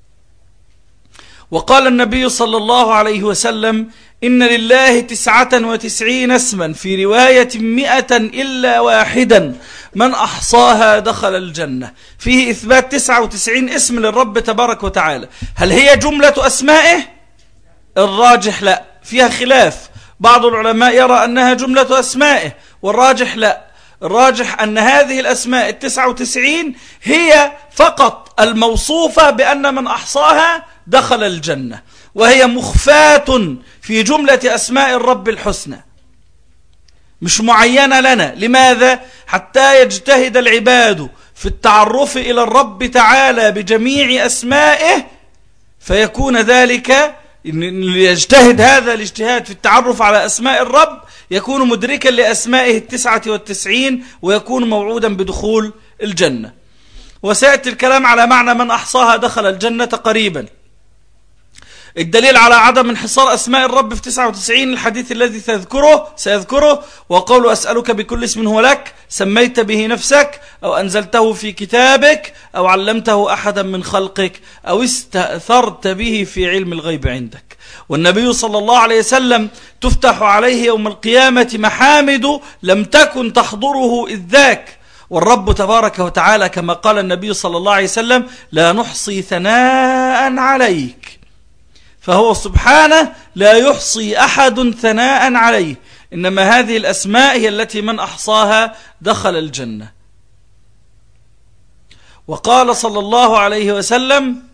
وقال النبي صلى الله عليه وسلم: إن لله 99 اسما، في رواية 100 إلا واحدا، من أحصاها دخل الجنة. فيه إثبات 99 اسم للرب تبارك وتعالى. هل هي جملة أسمائه؟ الراجح لا، فيها خلاف. بعض العلماء يرى أنها جملة أسمائه، والراجح لا. الراجح أن هذه الأسماء 99 هي فقط الموصوفة بأن من أحصاها دخل الجنة، وهي مخفاة في جملة أسماء الرب الحسنى، مش معينة لنا. لماذا؟ حتى يجتهد العباد في التعرف إلى الرب تعالى بجميع أسمائه، فيكون ذلك، يجتهد هذا الاجتهاد في التعرف على أسماء الرب، يكون مدركا لأسمائه 99 ويكون موعودا بدخول الجنة. وسيأتي الكلام على معنى من أحصاها دخل الجنة قريبا. الدليل على عدم انحصار أسماء الرب في 99 الحديث الذي سيذكره: وقول: أسألك بكل اسم هو لك سميت به نفسك أو أنزلته في كتابك أو علمته أحدا من خلقك أو استأثرت به في علم الغيب عندك. والنبي صلى الله عليه وسلم تفتح عليه يوم القيامة محامد لم تكن تحضره إذ ذاك. والرب تبارك وتعالى كما قال النبي صلى الله عليه وسلم: لا نحصي ثناء عليك. فهو سبحانه لا يحصي أحد ثناء عليه، إنما هذه الأسماء هي التي من أحصاها دخل الجنة. وقال صلى الله عليه وسلم: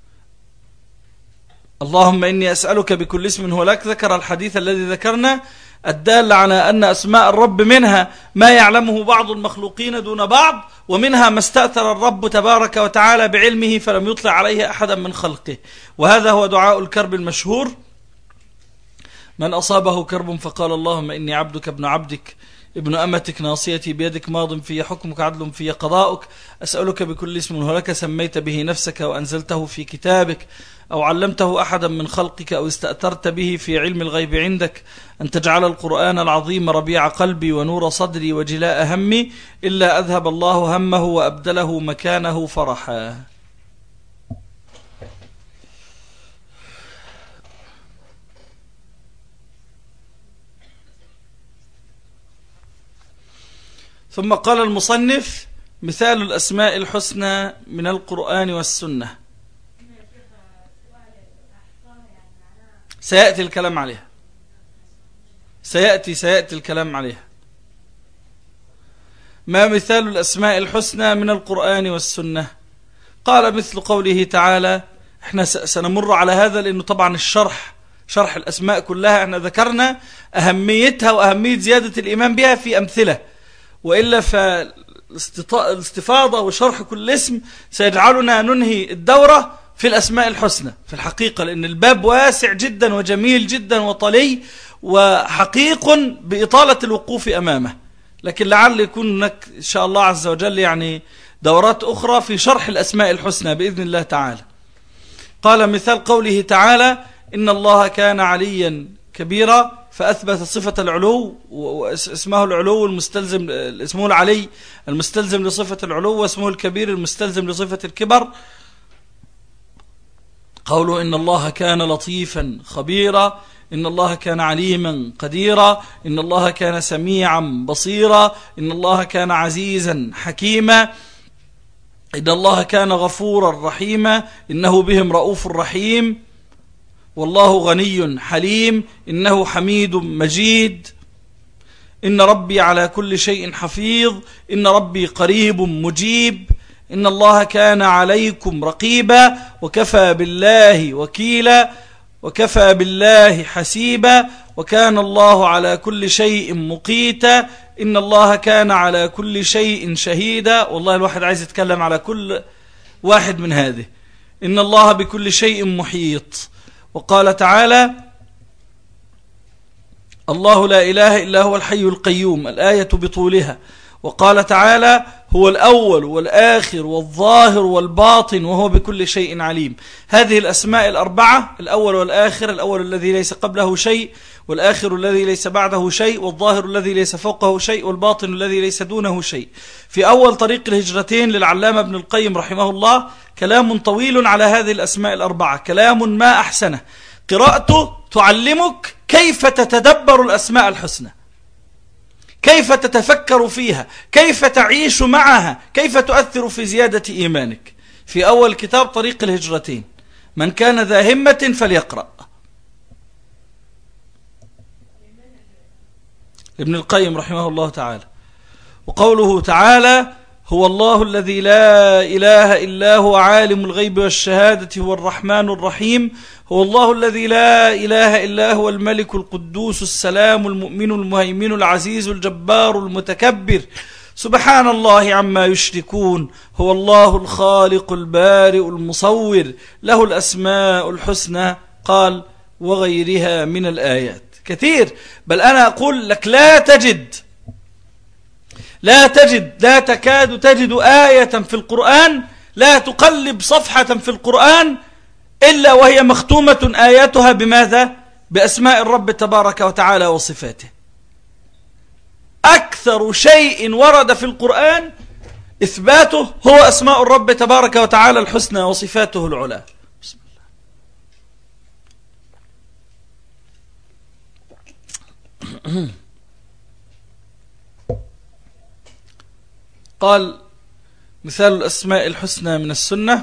اللهم إني أسألك بكل اسم هو لك. ذكر الحديث الذي ذكرنا الدالة على أن أسماء الرب منها ما يعلمه بعض المخلوقين دون بعض، ومنها ما استأثر الرب تبارك وتعالى بعلمه فلم يطلع عليه أحدا من خلقه. وهذا هو دعاء الكرب المشهور: من أصابه كرب فقال اللهم إني عبدك ابن عبدك ابن أمتك ناصيتي بيدك ماض في حكمك عدل في قضاؤك أسألك بكل اسم هو لك سميت به نفسك وأنزلته في كتابك أو علمته أحدا من خلقك أو استأثرت به في علم الغيب عندك أن تجعل القرآن العظيم ربيع قلبي ونور صدري وجلاء همي إلا أذهب الله همه وأبدله مكانه فرحا. ثم قال المصنف: مثال الأسماء الحسنى من القرآن والسنة. سيأتي الكلام عليها، سيأتي الكلام عليها. ما مثال الأسماء الحسنى من القرآن والسنة؟ قال: مثل قوله تعالى. احنا سنمر على هذا لأنه طبعا شرح الأسماء كلها احنا ذكرنا أهميتها وأهمية زيادة الإيمان بها في أمثلة، وإلا فالاستفاضة وشرح كل اسم سيجعلنا ننهي الدورة في الأسماء الحسنى في الحقيقة، لأن الباب واسع جدا وجميل جدا وطلي وحقيق بإطالة الوقوف أمامه. لكن لعل يكون هناك إن شاء الله عز وجل يعني دورات أخرى في شرح الأسماء الحسنى بإذن الله تعالى. قال: مثال قوله تعالى: إن الله كان عليا كبيرا، فأثبت صفة العلو واسمه العلو المستلزم، اسمه العلي المستلزم لصفة العلو، واسمه الكبير المستلزم لصفة الكبر. قوله: إن الله كان لطيفا خبيرا، إن الله كان عليما قديرا، إن الله كان سميعا بصيرا، إن الله كان عزيزا حكيما، إن الله كان غفورا رحيما، إنه بهم رؤوف رحيم، والله غني حليم، إنه حميد مجيد، إن ربي على كل شيء حفيظ، إن ربي قريب مجيب، إن الله كان عليكم رقيبا، وكفى بالله وكيلا، وكفى بالله حسيبا، وكان الله على كل شيء مقيتا، إن الله كان على كل شيء شهيدا. والله الواحد عايز يتكلم على كل واحد من هذه. إن الله بكل شيء محيط. وقال تعالى: الله لا إله إلا هو الحي القيوم، الآية بطولها. وقال تعالى: هو الأول والآخر والظاهر والباطن وهو بكل شيء عليم. هذه الأسماء الأربعة: الأول والآخر، الأول الذي ليس قبله شيء، والآخر الذي ليس بعده شيء، والظاهر الذي ليس فوقه شيء، والباطن الذي ليس دونه شيء. في أول طريق الهجرتين للعلامة ابن القيم رحمه الله كلام طويل على هذه الأسماء الأربعة، كلام ما أحسنه، قراءته تعلمك كيف تتدبر الأسماء الحسنى، كيف تتفكر فيها، كيف تعيش معها، كيف تؤثر في زيادة إيمانك. في أول كتاب طريق الهجرتين، من كان ذا همة فليقرأ. ابن القيم رحمه الله تعالى. وقوله تعالى: هو الله الذي لا إله إلا هو عالم الغيب والشهادة هو الرحمن الرحيم، هو الله الذي لا إله إلا هو الملك القدوس السلام المؤمن المهيمن العزيز الجبار المتكبر، سبحان الله عما يشركون، هو الله الخالق البارئ المصور، له الأسماء الحسنى. قال: وغيرها من الآيات كثير. بل أنا أقول لك لا تكاد تجد آية في القرآن، لا تقلب صفحة في القرآن إلا وهي مختومة آياتها بماذا؟ بأسماء الرب تبارك وتعالى وصفاته. أكثر شيء ورد في القرآن إثباته هو أسماء الرب تبارك وتعالى الحسنى وصفاته العلى. بسم الله. قال: مثال الأسماء الحسنى من السنة.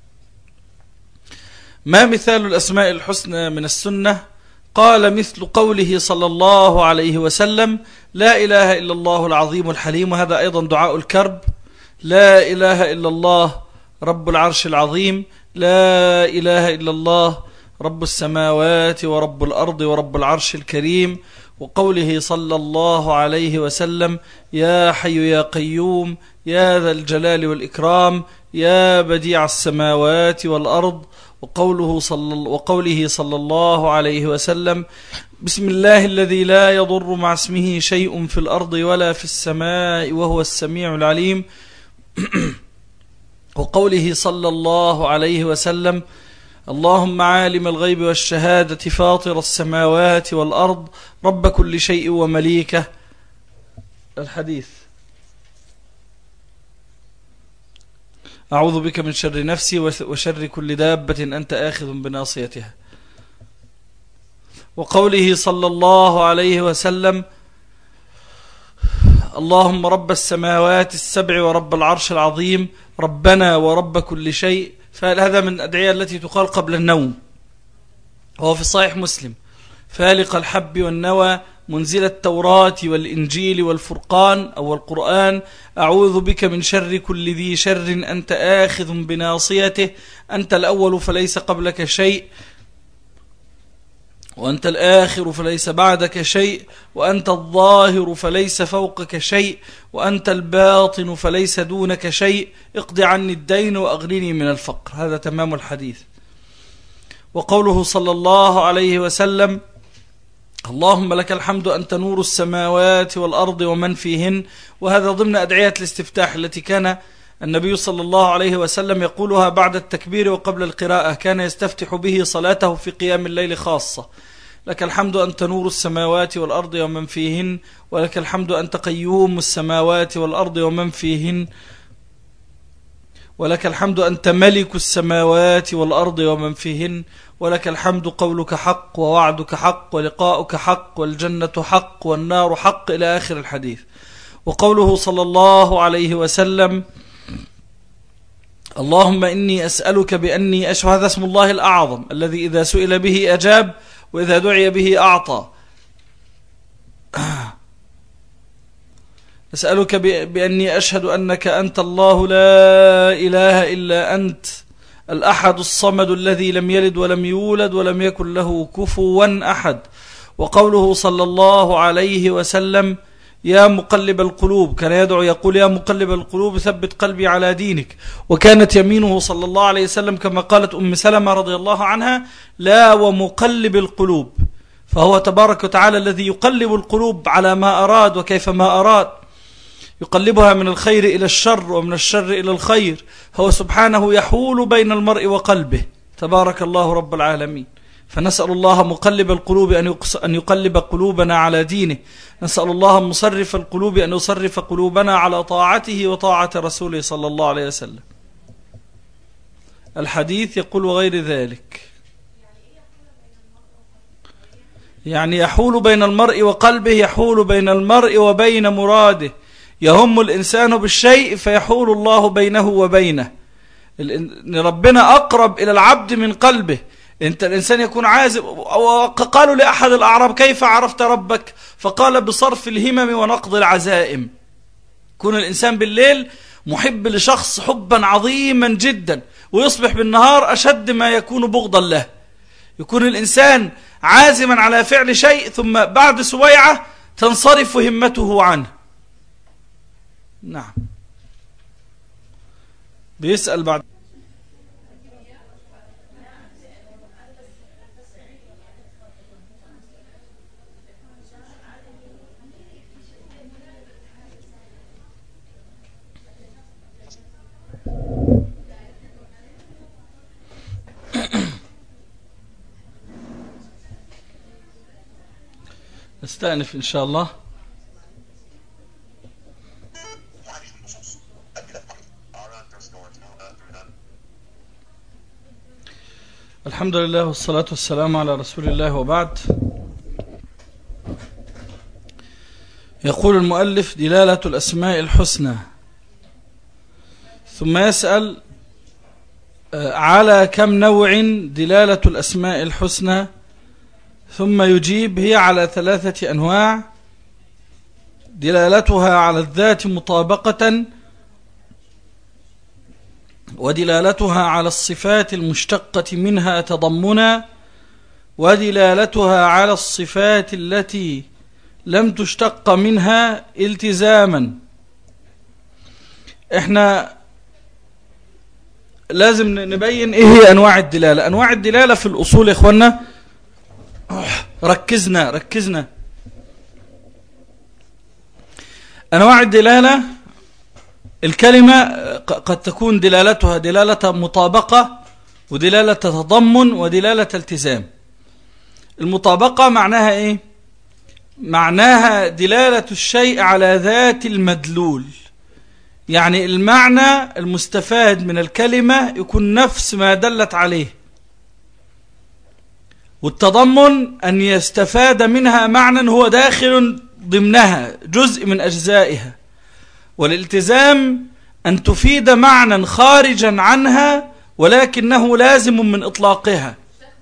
ما مثال الأسماء الحسنى من السنة؟ قال: مثل قوله صلى الله عليه وسلم: لا إله إلا الله العظيم الحليم. وهذا أيضا دعاء الكرب: لا إله إلا الله رب العرش العظيم، لا إله إلا الله رب السماوات ورب الأرض ورب العرش الكريم، وقوله صلى الله عليه وسلم: يا حي يا قيوم يا ذا الجلال والإكرام يا بديع السماوات والأرض. وقوله صلى الله عليه وسلم: بسم الله الذي لا يضر مع اسمه شيء في الأرض ولا في السماء وهو السميع العليم. وقوله صلى الله عليه وسلم: اللهم عالم الغيب والشهادة فاطر السماوات والأرض رب كل شيء ومليكه. الحديث. أعوذ بك من شر نفسي وشر كل دابة أنت آخذ بناصيتها. وقوله صلى الله عليه وسلم: اللهم رب السماوات السبع ورب العرش العظيم ربنا ورب كل شيء. فهذا من الأدعية التي تقال قبل النوم، وهو في صحيح مسلم: فالق الحب والنوى منزل التوراة والإنجيل والفرقان أو القرآن أعوذ بك من شر كل ذي شر أنت آخذ بناصيته أنت الأول فليس قبلك شيء وأنت الآخر فليس بعدك شيء وأنت الظاهر فليس فوقك شيء وأنت الباطن فليس دونك شيء اقض عني الدين وأغنني من الفقر. هذا تمام الحديث. وقوله صلى الله عليه وسلم: اللهم لك الحمد أنت نور السماوات والأرض ومن فيهن. وهذا ضمن أدعية الاستفتاح التي كان النبي صلى الله عليه وسلم يقولها بعد التكبير وقبل القراءة، كان يستفتح به صلاته في قيام الليل خاصة: لك الحمد أنت نور السماوات والأرض ومن فيهن، ولك الحمد أنت قيوم السماوات والأرض ومن فيهن، ولك الحمد أنت ملك السماوات والأرض ومن فيهن، ولك الحمد قولك حق ووعدك حق ولقاؤك حق والجنة حق والنار حق إلى آخر الحديث. وقوله صلى الله عليه وسلم: اللهم إني أسألك بأني أشهد. هذا اسم الله الأعظم الذي إذا سئل به أجاب وإذا دعي به أعطى. أسألك بأني أشهد أنك أنت الله لا إله إلا أنت الأحد الصمد الذي لم يلد ولم يولد ولم يكن له كفوا أحد. وقوله صلى الله عليه وسلم: يا مقلب القلوب، كان يدعو يقول: يا مقلب القلوب ثبت قلبي على دينك. وكانت يمينه صلى الله عليه وسلم كما قالت أم سلمة رضي الله عنها: لا ومقلب القلوب، فهو تبارك وتعالى الذي يقلب القلوب على ما أراد وكيف ما أراد، يقلبها من الخير إلى الشر ومن الشر إلى الخير. هو سبحانه يحول بين المرء وقلبه، تبارك الله رب العالمين. فنسأل الله مقلب القلوب أن يقلب قلوبنا على دينه، نسأل الله مصرف القلوب أن يصرف قلوبنا على طاعته وطاعة رسوله صلى الله عليه وسلم. الحديث يقول: وغير ذلك، يعني يحول بين المرء وقلبه، يحول بين المرء وبين مراده. يهم الإنسان بالشيء فيحول الله بينه وبينه. ربنا أقرب إلى العبد من قلبه. انت الانسان يكون عازب. قالوا لاحد الاعراب: كيف عرفت ربك؟ فقال: بصرف الهمم ونقض العزائم. يكون الانسان بالليل محب لشخص حبا عظيما جدا، ويصبح بالنهار اشد ما يكون بغضا له. يكون الانسان عازما على فعل شيء ثم بعد سويعة تنصرف همته عنه. نعم. بيسأل بعد. نستأنف إن شاء الله. الحمد لله والصلاة والسلام على رسول الله، وبعد. يقول المؤلف: دلالة الأسماء الحسنى. ثم يسأل: على كم نوع دلالة الأسماء الحسنى؟ ثم يجيب: هي على 3 أنواع: دلالتها على الذات مطابقة، ودلالتها على الصفات المشتقة منها تضمنا، ودلالتها على الصفات التي لم تشتق منها التزاما. احنا لازم نبين ايه هي انواع الدلالة. انواع الدلالة في الاصول يا اخوانا، ركزنا. انواع الدلالة، الكلمة قد تكون دلالتها دلالة مطابقة، ودلالة تضمن، ودلالة التزام. المطابقة معناها ايه؟ معناها دلالة الشيء على ذات المدلول، يعني المعنى المستفاد من الكلمة يكون نفس ما دلت عليه. والتضمن أن يستفاد منها معنى هو داخل ضمنها، جزء من أجزائها. والالتزام أن تفيد معنى خارجا عنها ولكنه لازم من إطلاقها.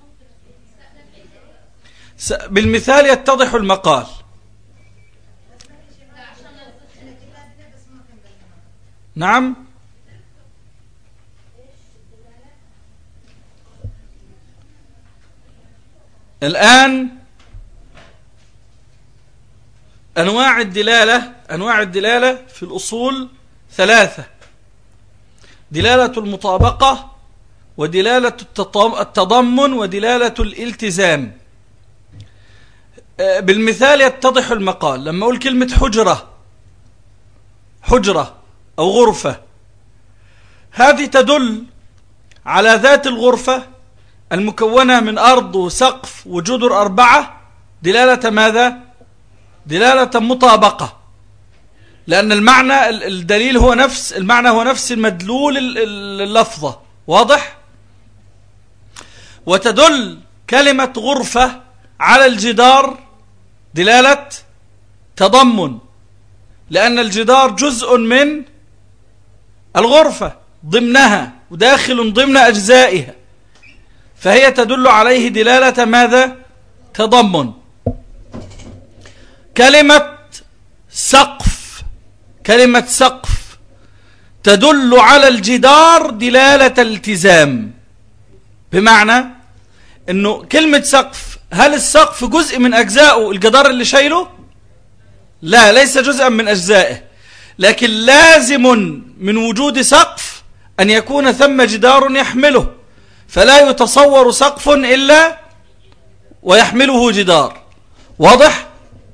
بالمثال يتضح المقال. نعم. الآن أنواع الدلالة في الأصول ثلاثة: دلالة المطابقة، ودلالة التضمن، ودلالة الالتزام. بالمثال يتضح المقال. لما أقول كلمة حجرة أو غرفة، هذه تدل على ذات الغرفة المكونة من أرض وسقف وجدر 4. دلالة ماذا؟ دلالة مطابقة، لأن المعنى الدليل هو نفس المعنى، هو نفس المدلول اللفظة. واضح؟ وتدل كلمة غرفة على الجدار دلالة تضمن، لأن الجدار جزء من الغرفة ضمنها وداخل ضمن أجزائها، فهي تدل عليه دلالة ماذا؟ تضمن. كلمة سقف تدل على الجدار دلالة التزام، بمعنى انه كلمة سقف، هل السقف جزء من اجزائه الجدار اللي شايله؟ لا، ليس جزءا من اجزائه، لكن لازم من وجود سقف ان يكون ثم جدار يحمله، فلا يتصور سقف الا ويحمله جدار. واضح؟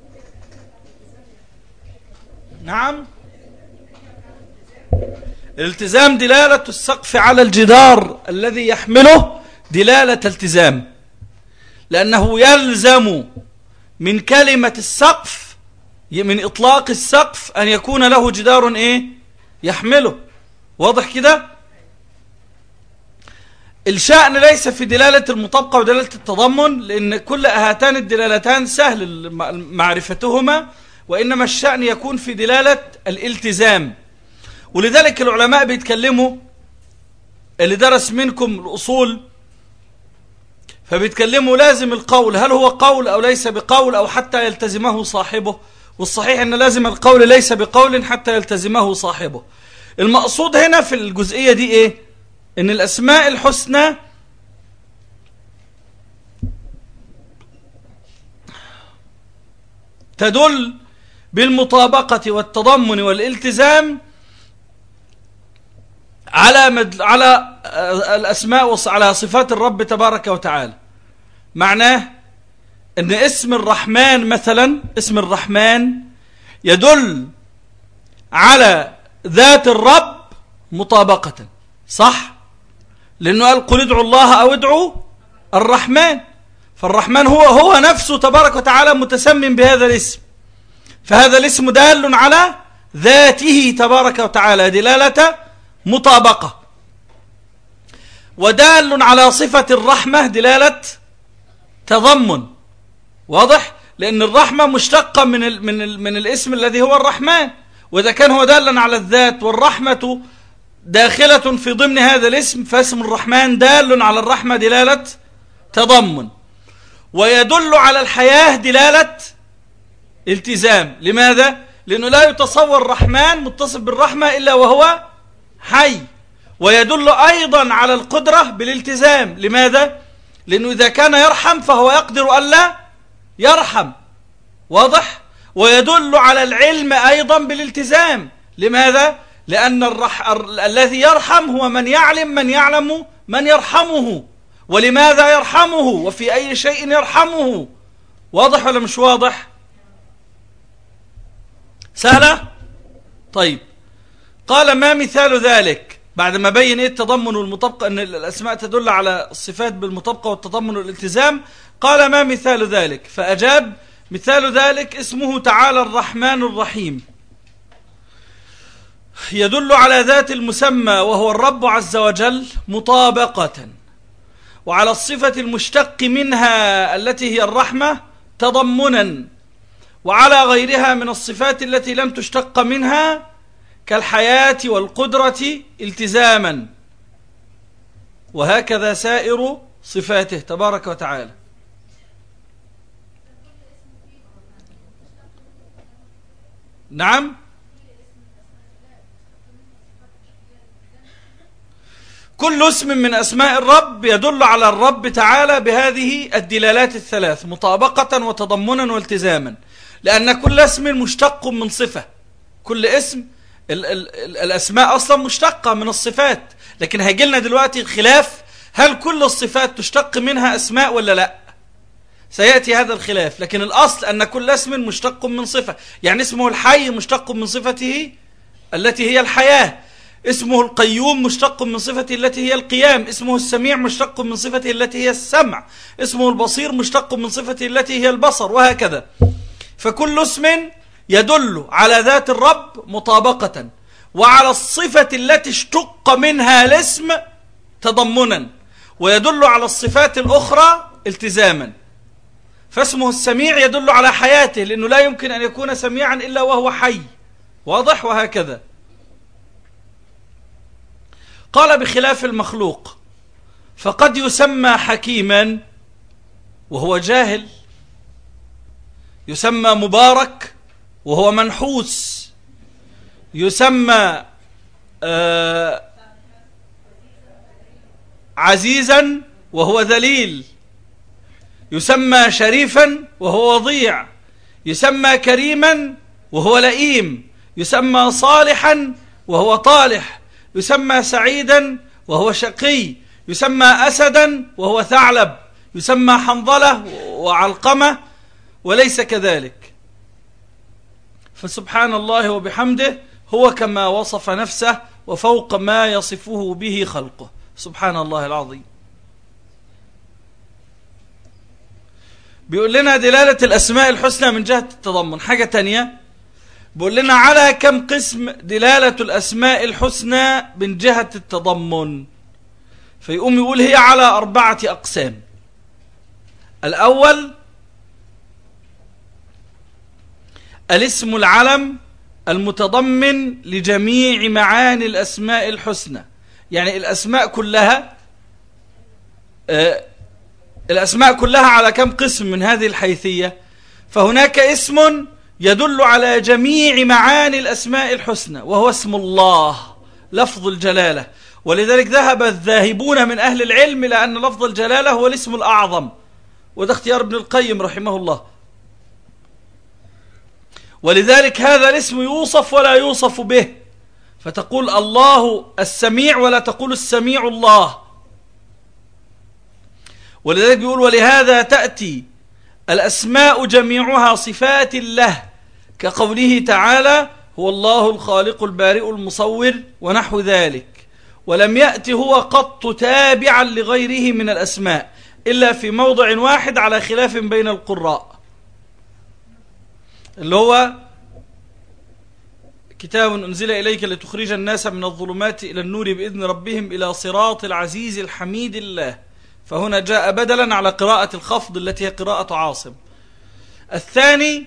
نعم. الالتزام دلالة السقف على الجدار الذي يحمله دلالة التزام، لأنه يلزم من كلمة السقف، من إطلاق السقف، أن يكون له جدار يحمله. واضح كده؟ الشأن ليس في دلالة المطابقة ودلالة التضمن، لأن كل هاتان الدلالتان سهل معرفتهما، وإنما الشأن يكون في دلالة الالتزام. ولذلك العلماء بيتكلموا، اللي درس منكم الأصول فبيتكلموا لازم القول، هل هو قول أو ليس بقول أو حتى يلتزمه صاحبه. والصحيح أن لازم القول ليس بقول حتى يلتزمه صاحبه. المقصود هنا في الجزئية دي إيه؟ إن الأسماء الحسنى تدل بالمطابقة والتضمن والالتزام على الأسماء وعلى صفات الرب تبارك وتعالى. معناه أن اسم الرحمن مثلا، اسم الرحمن يدل على ذات الرب مطابقة، صح؟ لأنه قال قل ادعوا الله أو ادعوا الرحمن، فالرحمن هو نفسه تبارك وتعالى متسمم بهذا الاسم، فهذا الاسم دال على ذاته تبارك وتعالى دلالة مطابقة، ودال على صفة الرحمة دلالة تضمن. واضح؟ لأن الرحمة مشتقة من الاسم الذي هو الرحمن، وإذا كان هو دالا على الذات والرحمة داخلة في ضمن هذا الاسم، فاسم الرحمن دال على الرحمة دلالة تضمن. ويدل على الحياة دلالة التزام. لماذا؟ لأنه لا يتصور الرحمن متصف بالرحمة إلا وهو حي. ويدل أيضا على القدرة بالالتزام. لماذا؟ لأنه إذا كان يرحم فهو يقدر ألا يرحم. واضح؟ ويدل على العلم أيضا بالالتزام. لماذا؟ لأن الذي يرحم هو من يعلم من يرحمه. ولماذا يرحمه وفي أي شيء يرحمه؟ واضح ولا مش واضح؟ سهلة؟ طيب، قال ما مثال ذلك بعد ما بين التضمن والمطابقة، أن الأسماء تدل على الصفات بالمطابقة والتضمن والالتزام. قال ما مثال ذلك؟ فأجاب مثال ذلك اسمه تعالى الرحمن الرحيم، يدل على ذات المسمى وهو الرب عز وجل مطابقة، وعلى الصفة المشتق منها التي هي الرحمة تضمنا، وعلى غيرها من الصفات التي لم تشتق منها كالحياة والقدرة التزاما، وهكذا سائر صفاته تبارك وتعالى. نعم، كل اسم من أسماء الرب يدل على الرب تعالى بهذه الدلالات الثلاث مطابقة وتضمنا والتزاما، لأن كل اسم مشتق من صفة. كل اسم الأسماء أصلا مشتقة من الصفات، لكن هيجيلنا دلوقتي الخلاف، هل كل الصفات تشتق منها أسماء ولا لا؟ سيأتي هذا الخلاف، لكن الأصل أن كل اسم مشتق من صفة. يعني اسمه الحي مشتق من صفته التي هي الحياة، اسمه القيوم مشتق من صفته التي هي القيام، اسمه السميع مشتق من صفته التي هي السمع، اسمه البصير مشتق من صفته التي هي البصر، وهكذا. فكل اسم يدل على ذات الرب مطابقة، وعلى الصفة التي اشتق منها الاسم تضمنا، ويدل على الصفات الأخرى التزاما. فاسمه السميع يدل على حياته، لأنه لا يمكن أن يكون سميعا إلا وهو حي، واضح؟ وهكذا. قال بخلاف المخلوق، فقد يسمى حكيما وهو جاهل، يسمى مبارك وهو منحوس، يسمى عزيزا وهو ذليل، يسمى شريفا وهو وضيع، يسمى كريما وهو لئيم، يسمى صالحا وهو طالح، يسمى سعيدا وهو شقي، يسمى أسدا وهو ثعلب، يسمى حنظلة وعلقمة وليس كذلك. فسبحان الله وبحمده هو كما وصف نفسه وفوق ما يصفه به خلقه، سبحان الله العظيم. بيقول لنا دلالة الأسماء الحسنى من جهة التضمن. حاجة تانية بيقول لنا على كم قسم دلالة الأسماء الحسنى من جهة التضمن، فيقوم يقول هي على 4 أقسام. الأول الاسم العلم المتضمن لجميع معاني الأسماء الحسنى، يعني الأسماء كلها على كم قسم من هذه الحيثية؟ فهناك اسم يدل على جميع معاني الأسماء الحسنى وهو اسم الله لفظ الجلالة، ولذلك ذهب الذاهبون من أهل العلم إلى أن لفظ الجلالة هو الاسم الأعظم، وده اختيار ابن القيم رحمه الله. ولذلك هذا الاسم يوصف ولا يوصف به، فتقول الله السميع ولا تقول السميع الله. ولذلك بيقول ولهذا تأتي الأسماء جميعها صفات له، كقوله تعالى هو الله الخالق البارئ المصور ونحو ذلك. ولم يأتي هو قط تابعا لغيره من الأسماء إلا في موضع واحد على خلاف بين القراء، اللي هو كتاب أنزل إليك لتخرج الناس من الظلمات إلى النور بإذن ربهم إلى صراط العزيز الحميد الله، فهنا جاء بدلا على قراءة الخفض التي هي قراءة عاصم. الثاني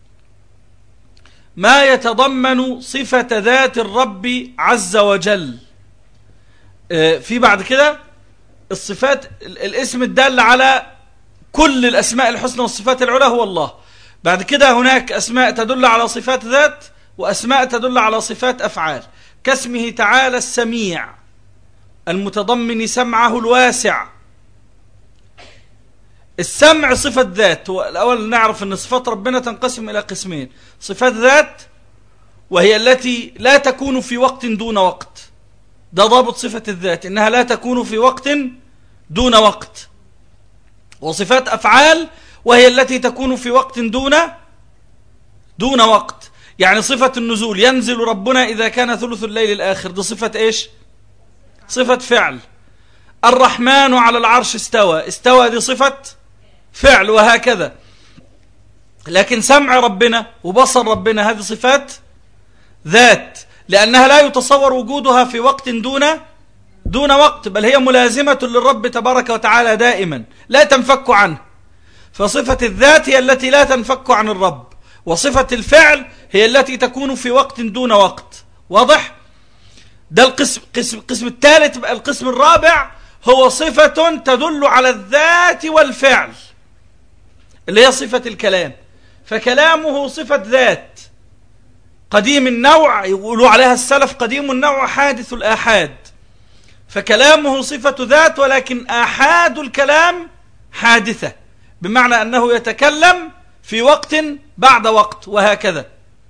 ما يتضمن صفة ذات الرب عز وجل. في بعد كده الصفات، الاسم الدال على كل الأسماء الحسنى والصفات العلى هو الله. بعد كده هناك أسماء تدل على صفات ذات وأسماء تدل على صفات أفعال، كاسمه تعالى السميع المتضمن سمعه الواسع السمع صفة ذات. الأول نعرف أن صفات ربنا تنقسم إلى قسمين: صفات ذات وهي التي لا تكون في وقت دون وقت، ده ضابط صفة الذات إنها لا تكون في وقت دون وقت. وصفات أفعال وهي التي تكون في وقت دون وقت. يعني صفة النزول، ينزل ربنا إذا كان ثلث الليل الآخر، دي صفة إيش؟ صفة فعل. الرحمن على العرش استوى دي صفة فعل، وهكذا. لكن سمع ربنا وبصر ربنا هذه صفات ذات، لأنها لا يتصور وجودها في وقت دون وقت، بل هي ملازمة للرب تبارك وتعالى دائما لا تنفك عنه. فصفة الذات هي التي لا تنفك عن الرب، وصفة الفعل هي التي تكون في وقت دون وقت. واضح؟ ده القسم الثالث. القسم الرابع هو صفة تدل على الذات والفعل، اللي هي صفة الكلام. فكلامه صفة ذات قديم النوع، يقولوا عليها السلف قديم النوع حادث الآحاد. فكلامه صفة ذات، ولكن آحاد الكلام حادثة، بمعنى أنه يتكلم في وقت بعد وقت، وهكذا.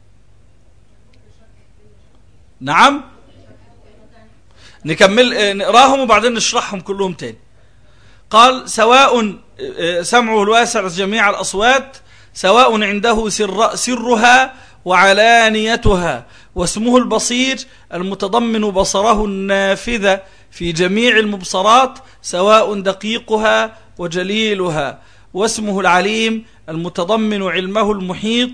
نعم، نكمل نقراهم وبعدين نشرحهم كلهم تاني. قال: سواء سمعه الواسع جميع الأصوات، سواء عنده سرها وعلانيتها، واسمه البصير المتضمن بصره النافذ في جميع المبصرات، سواء دقيقها وجليلها، واسمه العليم المتضمن علمه المحيط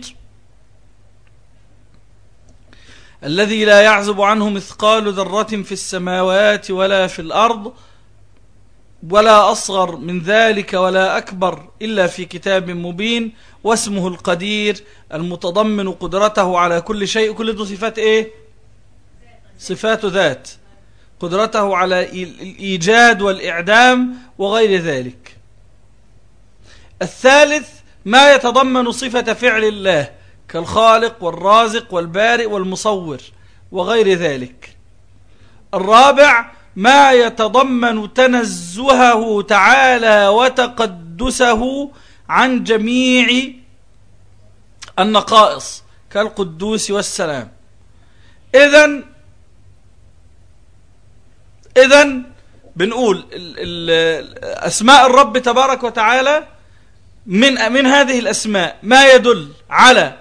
الذي لا يعزب عنه مثقال ذرة في السماوات ولا في الأرض، ولا أصغر من ذلك ولا أكبر إلا في كتاب مبين، واسمه القدير المتضمن قدرته على كل شيء. كل دي صفات إيه؟ صفات ذات، قدرته على الإيجاد والإعدام وغير ذلك. الثالث ما يتضمن صفة فعل الله كالخالق والرازق والبارئ والمصور وغير ذلك. الرابع ما يتضمن تنزهه تعالى وتقدسه عن جميع النقائص كالقدوس والسلام. إذن بنقول أسماء الرب تبارك وتعالى من هذه الأسماء ما يدل على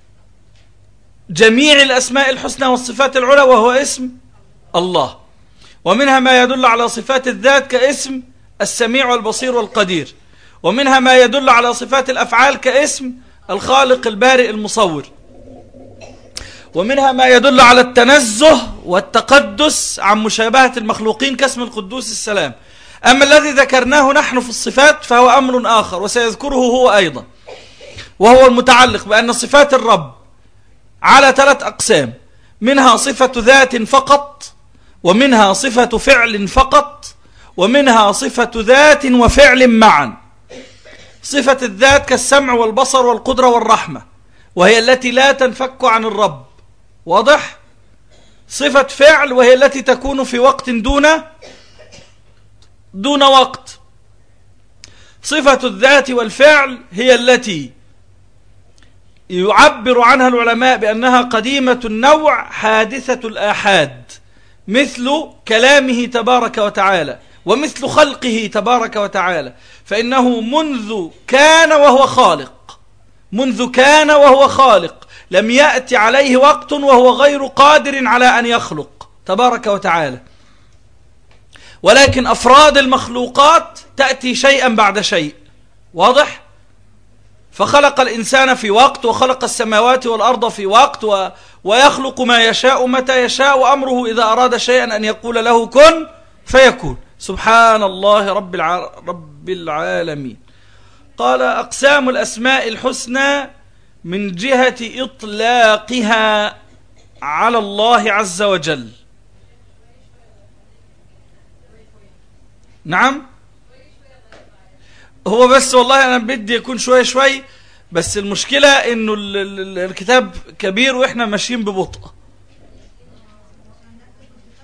جميع الأسماء الحسنى والصفات العلى وهو اسم الله، ومنها ما يدل على صفات الذات كاسم السميع والبصير والقدير، ومنها ما يدل على صفات الأفعال كاسم الخالق البارئ المصور، ومنها ما يدل على التنزه والتقدس عن مشابهة المخلوقين كاسم القدوس السلام. أما الذي ذكرناه نحن في الصفات فهو أمر آخر وسيذكره هو أيضا، وهو المتعلق بأن صفات الرب على 3 أقسام: منها صفة ذات فقط، ومنها صفة فعل فقط، ومنها صفة ذات وفعل معا. صفة الذات كالسمع والبصر والقدرة والرحمة، وهي التي لا تنفك عن الرب. واضح؟ صفة فعل وهي التي تكون في وقت دون وقت. صفة الذات والفعل هي التي يعبر عنها العلماء بأنها قديمة النوع حادثة الآحاد، مثل كلامه تبارك وتعالى ومثل خلقه تبارك وتعالى، فإنه منذ كان وهو خالق لم يأتي عليه وقت وهو غير قادر على أن يخلق تبارك وتعالى، ولكن أفراد المخلوقات تأتي شيئا بعد شيء. واضح؟ فخلق الإنسان في وقت، وخلق السماوات والأرض في وقت، ويخلق ما يشاء متى يشاء، وأمره إذا أراد شيئا أن يقول له كن فيكون. سبحان الله رب العالمين. قال: أقسام الأسماء الحسنى من جهة إطلاقها على الله عز وجل. نعم، هو بس والله أنا بدي يكون شوي، بس المشكلة إنه الكتاب كبير وإحنا ماشيين ببطء.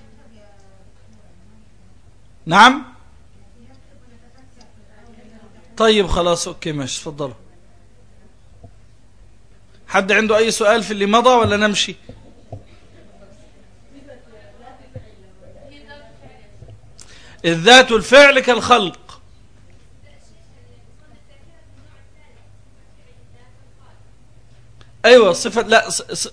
نعم، طيب خلاص اوكي ماشي، اتفضلوا. حد عنده اي سؤال في اللي مضى ولا نمشي؟ الذات والفعل كالخلق. ايوه صفة، لا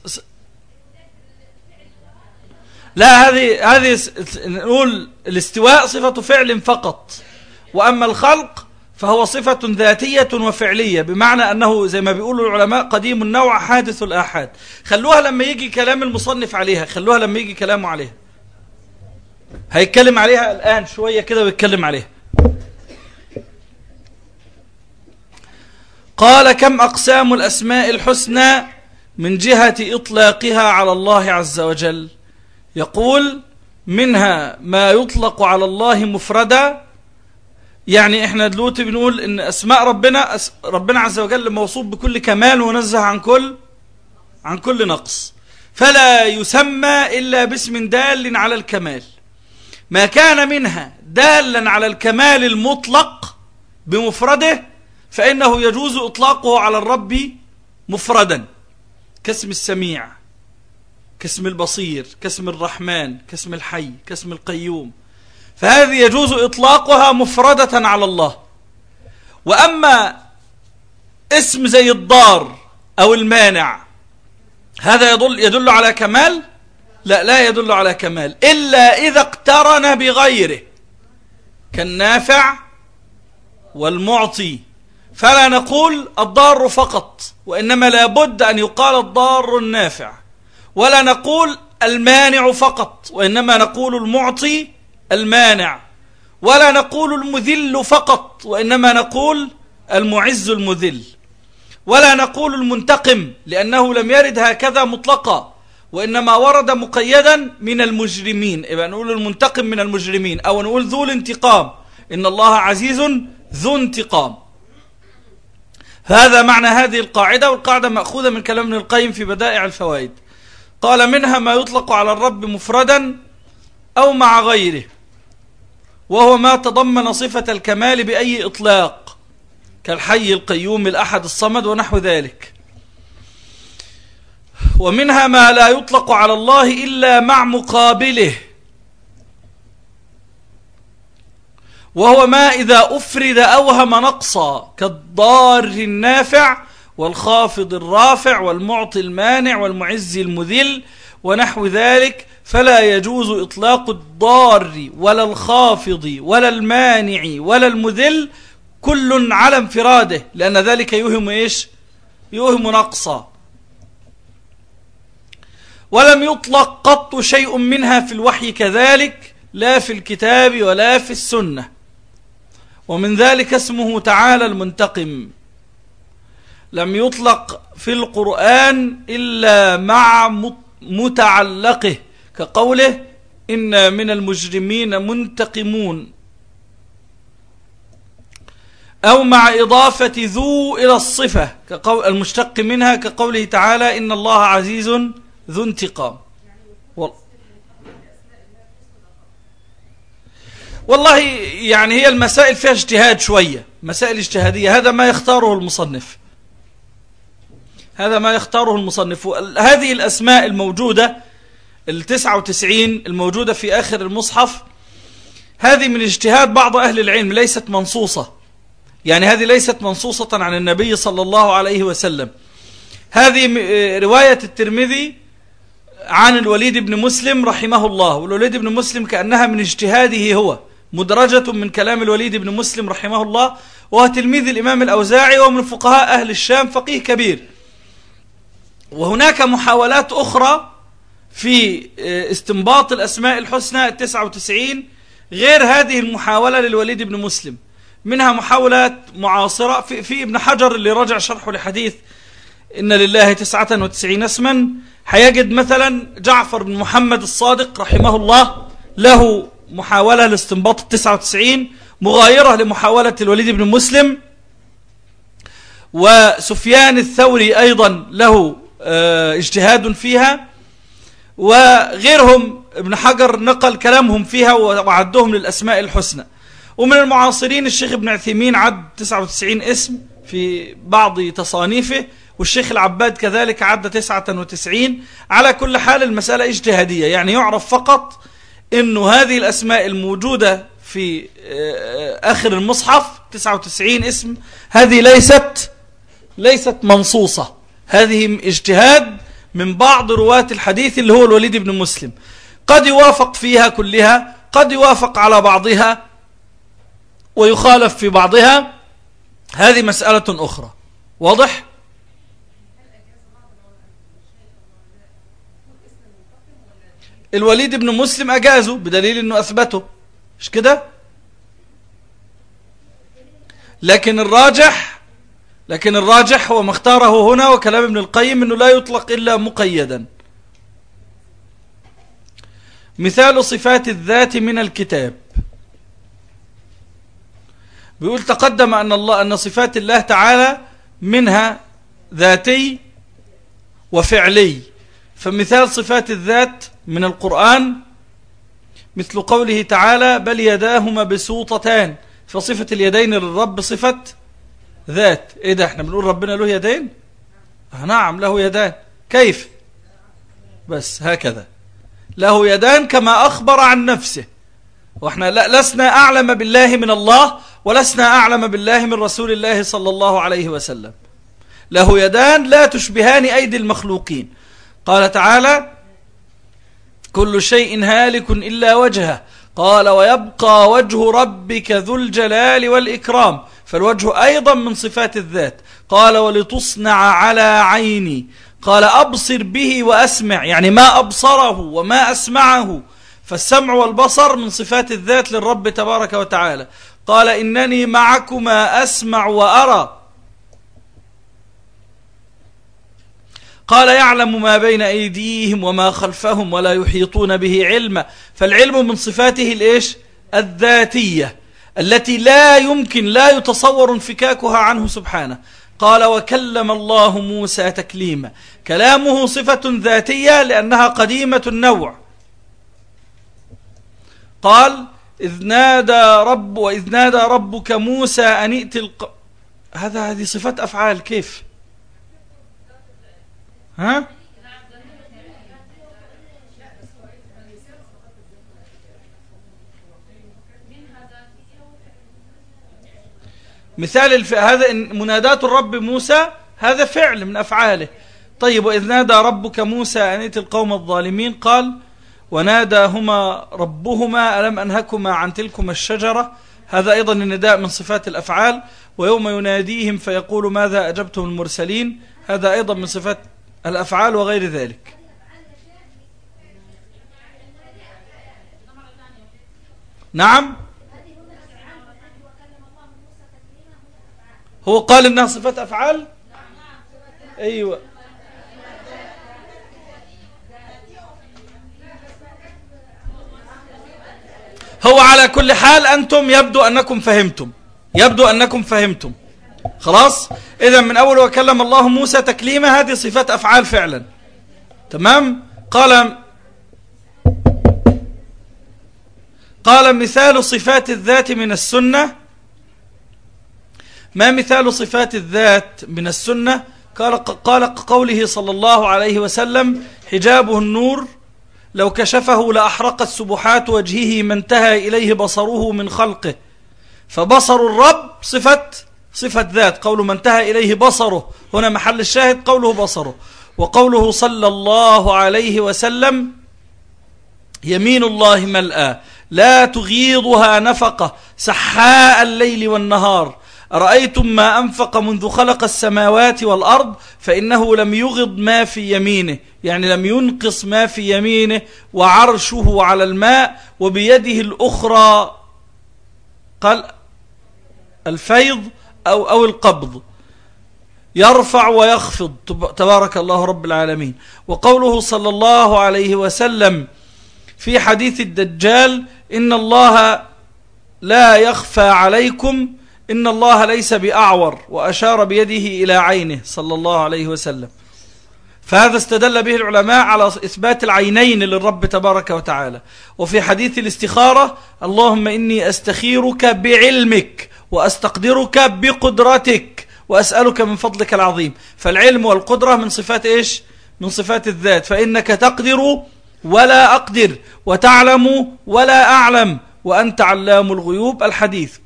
لا هذه نقول الاستواء صفة فعل فقط، واما الخلق فهو صفة ذاتية وفعلية، بمعنى أنه زي ما بيقولوا العلماء قديم النوع حادث الآحاد. خلوها لما يجي كلام المصنف عليها، خلوها لما يجي كلامه عليها، هيتكلم عليها الآن شوية كده ويتكلم عليها. قال: كم أقسام الأسماء الحسنى من جهة إطلاقها على الله عز وجل؟ يقول: منها ما يطلق على الله مفردا، يعني احنا دلوقتي بنقول ان اسماء ربنا عز وجل موصوف بكل كمال ونزه عن كل نقص، فلا يسمى الا باسم دال على الكمال. ما كان منها دالا على الكمال المطلق بمفرده فانه يجوز اطلاقه على الرب مفردا، كاسم السميع، كاسم البصير، كاسم الرحمن، كاسم الحي، كاسم القيوم، فهذه يجوز إطلاقها مفردة على الله. وأما اسم زي الضار أو المانع، هذا يدل على كمال؟ لا يدل على كمال إلا إذا اقترن بغيره، كالنافع والمعطي، فلا نقول الضار فقط، وإنما لابد أن يقال الضار النافع، ولا نقول المانع فقط، وإنما نقول المعطي المانع، ولا نقول المذل فقط، وإنما نقول المعز المذل، ولا نقول المنتقم لأنه لم يرد هكذا مطلقا، وإنما ورد مقيدا من المجرمين، يبقى نقول المنتقم من المجرمين، أو نقول ذو الانتقام، إن الله عزيز ذو انتقام. هذا معنى هذه القاعدة، والقاعدة مأخوذة من كلام ابن القيم في بدائع الفوائد. قال: منها ما يطلق على الرب مفردا أو مع غيره، وهو ما تضمن صفة الكمال بأي إطلاق، كالحي القيوم الأحد الصمد ونحو ذلك. ومنها ما لا يطلق على الله إلا مع مقابله، وهو ما إذا أفرد أوهم نقصا، كالضار النافع والخافض الرافع والمعطي المانع والمعز المذل ونحو ذلك، فلا يجوز إطلاق الضار ولا الخافض ولا المانع ولا المذل كل على انفراده، لأن ذلك يوهم إيش؟ يوهم نقصا. ولم يطلق قط شيء منها في الوحي كذلك، لا في الكتاب ولا في السنة. ومن ذلك اسمه تعالى المنتقم، لم يطلق في القرآن إلا مع متعلقه، كقوله: إنا من المجرمين منتقمون، أو مع إضافة ذو إلى الصفة المشتق منها، كقوله تعالى: إن الله عزيز ذو انتقام. والله يعني هي المسائل فيها اجتهاد شوية، مسائل اجتهادية، هذا ما يختاره المصنف، هذا ما يختاره المصنف. هذه الأسماء الموجودة 99 الموجودة في آخر المصحف، هذه من اجتهاد بعض أهل العلم، ليست منصوصة، يعني هذه ليست منصوصة عن النبي صلى الله عليه وسلم. هذه رواية الترمذي عن الوليد بن مسلم رحمه الله، والوليد بن مسلم كأنها من اجتهاده هو، مدرجة من كلام الوليد بن مسلم رحمه الله، وهو تلميذ الإمام الأوزاعي ومن فقهاء أهل الشام، فقيه كبير. وهناك محاولات أخرى في استنباط الأسماء الحسنى 99 غير هذه المحاولة للوليد بن مسلم، منها محاولات معاصرة في ابن حجر اللي رجع شرحه لحديث إن لله 99 اسما، هيجد مثلا جعفر بن محمد الصادق رحمه الله له محاولة لاستنباط 99 مغايرة لمحاولة الوليد بن مسلم، وسفيان الثوري أيضا له اجتهاد فيها، وغيرهم ابن حجر نقل كلامهم فيها وعدهم للأسماء الحسنى. ومن المعاصرين الشيخ ابن عثيمين عد 99 اسم في بعض تصانيفه، والشيخ العباد كذلك عد 99. على كل حال المسألة اجتهادية، يعني يعرف فقط انه هذه الاسماء الموجودة في اخر المصحف 99 اسم هذه ليست منصوصة، هذه اجتهاد من بعض رواة الحديث اللي هو الوليد بن مسلم، قد يوافق فيها كلها، قد يوافق على بعضها ويخالف في بعضها، هذه مسألة أخرى. واضح؟ الوليد بن مسلم أجازه بدليل أنه أثبته، مش كده؟ لكن الراجح هو ما اختاره هنا وكلام ابن القيم أنه لا يطلق إلا مقيدا. مثال صفات الذات من الكتاب، بيقول تقدم أن صفات الله تعالى منها ذاتي وفعلي، فمثال صفات الذات من القرآن مثل قوله تعالى بل يداه مبسوطتان، فصفة اليدين للرب صفة ذات. ايه ده، احنا بنقول ربنا له يدين؟ نعم له يدان، كيف؟ بس هكذا له يدان كما أخبر عن نفسه، واحنا لسنا أعلم بالله من الله ولسنا أعلم بالله من رسول الله صلى الله عليه وسلم. له يدان لا تشبهان أيدي المخلوقين. قال تعالى كل شيء هالك إلا وجهه، قال ويبقى وجه ربك ذو الجلال والإكرام، فالوجه أيضا من صفات الذات. قال ولتصنع على عيني، قال أبصر به وأسمع، يعني ما أبصره وما أسمعه، فالسمع والبصر من صفات الذات للرب تبارك وتعالى. قال إنني معكما أسمع وأرى، قال يعلم ما بين أيديهم وما خلفهم ولا يحيطون به علما، فالعلم من صفاته الإيش؟ الذاتية التي لا يمكن لا يتصور انفكاكها عنه سبحانه. قال وكلم الله موسى تكليما، كلامه صفة ذاتية لأنها قديمة النوع. قال وإذ نادى ربك موسى أن ائت هذه صفات أفعال، كيف؟ ها؟ مثال هذا منادات الرب موسى هذا فعل من أفعاله. طيب وإذ نادى ربك موسى أن ائت القوم الظالمين، قال وناداهما ربهما ألم أنهكما عن تلكما الشجرة، هذا أيضا النداء من صفات الأفعال. ويوم يناديهم فيقول ماذا أجبتم المرسلين، هذا أيضا من صفات الأفعال وغير ذلك. نعم، هو قال إنها صفات أفعال. أيوة، هو على كل حال أنتم يبدو أنكم فهمتم خلاص. إذا من أول وكلم الله موسى تكليما هذه صفات أفعال فعلا، تمام. قال مثال صفات الذات من السنة. ما مثال صفات الذات من السنة؟ قال قوله صلى الله عليه وسلم حجابه النور لو كشفه لأحرقت سبحات وجهه ما انتهى إليه بصره من خلقه، فبصر الرب صفة ذات. قول ما انتهى إليه بصره هنا محل الشاهد قوله بصره. وقوله صلى الله عليه وسلم يمين الله ملأى لا تغيضها نفقة سحاء الليل والنهار، أرأيتم ما أنفق منذ خلق السماوات والأرض فإنه لم يغض ما في يمينه، يعني لم ينقص ما في يمينه، وعرشه على الماء وبيده الأخرى قال الفيض أو القبض، يرفع ويخفض تبارك الله رب العالمين. وقوله صلى الله عليه وسلم في حديث الدجال إن الله لا يخفى عليكم إن الله ليس بأعور، وأشار بيده إلى عينه صلى الله عليه وسلم. فهذا استدل به العلماء على إثبات العينين للرب تبارك وتعالى. وفي حديث الاستخارة: اللهم إني أستخيرك بعلمك وأستقدرك بقدرتك وأسألك من فضلك العظيم. فالعلم والقدرة من صفات إيش؟ من صفات الذات. فإنك تقدر ولا أقدر، وتعلم ولا أعلم، وأنت علام الغيوب. الحديث.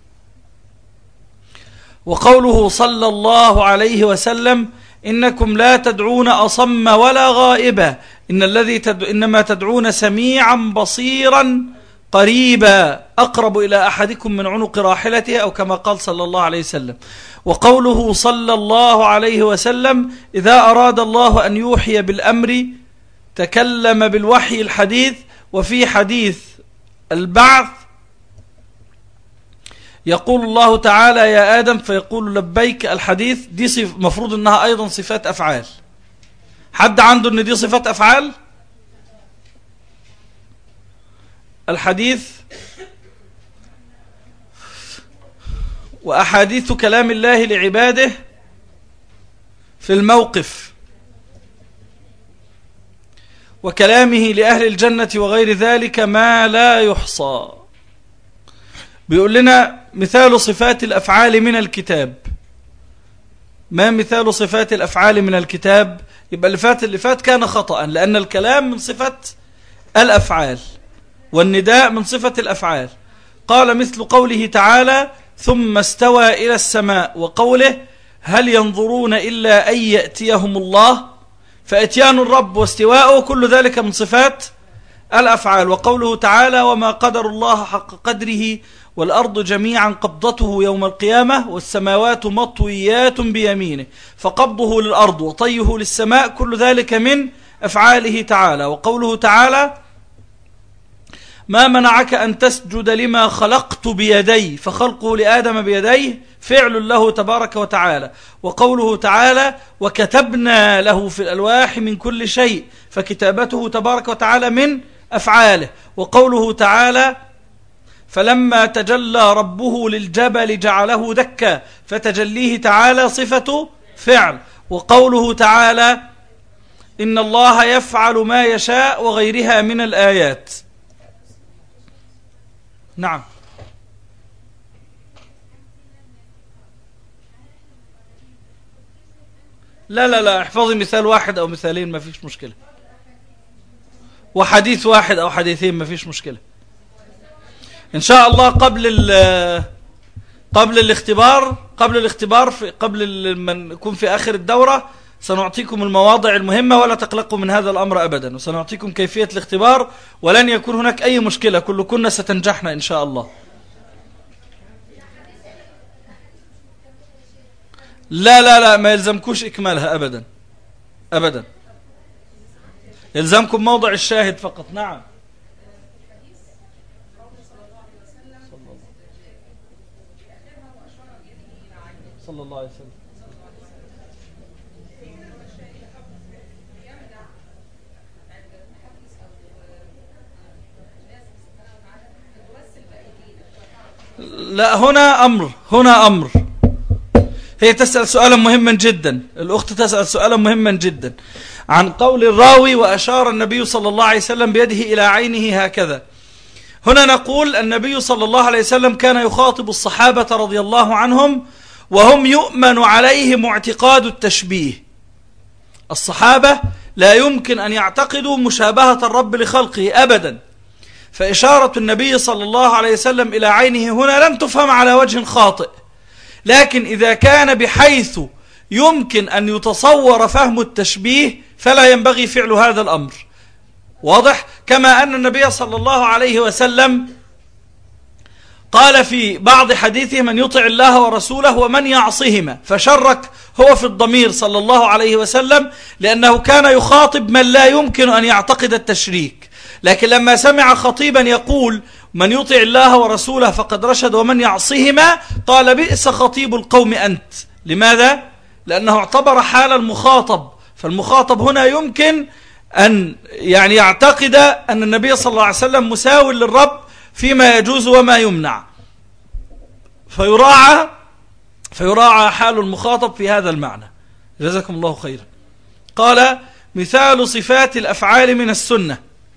وقوله صلى الله عليه وسلم: إنكم لا تدعون أصم ولا غائبا، إنما تدعون سميعا بصيرا قريبا أقرب إلى أحدكم من عنق راحلته، أو كما قال صلى الله عليه وسلم. وقوله صلى الله عليه وسلم: إذا أراد الله أن يوحي بالأمر تكلم بالوحي. الحديث. وفي حديث البعث يقول الله تعالى: يا آدم، فيقول لبيك. الحديث. دي مفروض أنها أيضا صفات أفعال. حد عنده أن دي صفات أفعال؟ الحديث. وأحاديث كلام الله لعباده في الموقف، وكلامه لأهل الجنة وغير ذلك ما لا يحصى. بيقول لنا مثال صفات الأفعال من الكتاب. ما مثال صفات الأفعال من الكتاب؟ يبقى اللي فات كان خطأ، لأن الكلام من صفة الأفعال، والنداء من صفة الأفعال. قال: مثل قوله تعالى: ثم استوى إلى السماء، وقوله: هل ينظرون إلا أن يأتيهم الله. فإتيان الرب واستواءه كل ذلك من صفات الأفعال. وقوله تعالى: وما قدر الله حق قدره والأرض جميعا قبضته يوم القيامة والسماوات مطويات بيمينه. فقبضه للأرض وطيه للسماء كل ذلك من أفعاله تعالى. وقوله تعالى: ما منعك أن تسجد لما خلقت بيدي. فخلقه لآدم بيديه فعل له تبارك وتعالى. وقوله تعالى: وكتبنا له في الألواح من كل شيء. فكتابته تبارك وتعالى من أفعاله. وقوله تعالى: فلما تجلى ربه للجبل جعله دكا. فتجليه تعالى صفة فعل. وقوله تعالى: إن الله يفعل ما يشاء، وغيرها من الآيات. نعم. لا احفظي مثال واحد أو مثالين ما فيش مشكلة، وحديث واحد أو حديثين ما فيش مشكلة إن شاء الله. قبل ما نكون في آخر الدورة سنعطيكم المواضع المهمة، ولا تقلقوا من هذا الأمر أبدا، وسنعطيكم كيفية الاختبار، ولن يكون هناك أي مشكلة، كلكن ستنجحنا إن شاء الله. لا ما يلزمكوش إكمالها أبدا أبدا، يلزمكم موضع الشاهد فقط. نعم. صلى الله عليه وسلم. لا، هنا أمر. هي تسأل سؤالا مهما جدا، الأخت تسأل سؤالا مهما جدا عن قول الراوي: وأشار النبي صلى الله عليه وسلم بيده إلى عينه هكذا. هنا نقول النبي صلى الله عليه وسلم كان يخاطب الصحابة رضي الله عنهم وهم يؤمن عليهم اعتقاد التشبيه. الصحابة لا يمكن أن يعتقدوا مشابهة الرب لخلقه أبدا، فإشارة النبي صلى الله عليه وسلم إلى عينه هنا لم تفهم على وجه خاطئ، لكن إذا كان بحيث يمكن أن يتصور فهم التشبيه فلا ينبغي فعل هذا الأمر. واضح؟ كما أن النبي صلى الله عليه وسلم قال في بعض حديثه: من يطع الله ورسوله ومن يعصهما، فشرك هو في الضمير صلى الله عليه وسلم، لأنه كان يخاطب من لا يمكن أن يعتقد التشريك. لكن لما سمع خطيبا يقول: من يطع الله ورسوله فقد رشد ومن يعصهما، قال: بئس خطيب القوم أنت. لماذا؟ لأنه اعتبر حال المخاطب، فالمخاطب هنا يمكن أن يعتقد أن النبي صلى الله عليه وسلم مساو للرب فيما يجوز وما يمنع، فيراعى حال المخاطب في هذا المعنى. جزاكم الله خيرا. قال: مثال صفات الأفعال من السنة.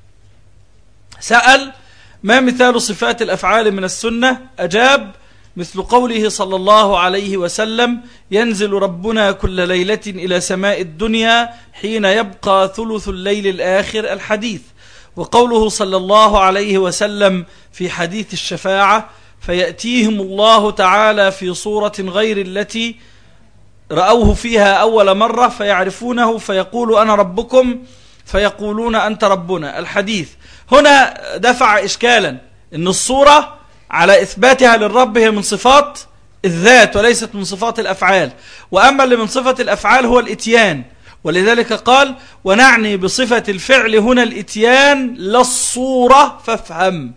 سأل: ما مثال صفات الأفعال من السنة؟ أجاب: مثل قوله صلى الله عليه وسلم: ينزل ربنا كل ليلة إلى سماء الدنيا حين يبقى ثلث الليل الآخر، الحديث. وقوله صلى الله عليه وسلم في حديث الشفاعة: فيأتيهم الله تعالى في صورة غير التي رأوه فيها أول مرة فيعرفونه فيقول: أنا ربكم، فيقولون: أنت ربنا، الحديث. هنا دفع إشكالا إن الصورة على إثباتها للرب هي من صفات الذات وليست من صفات الأفعال، وأما اللي من صفة الأفعال هو الإتيان، ولذلك قال: ونعني بصفة الفعل هنا الإتيان لا الصورة فافهم.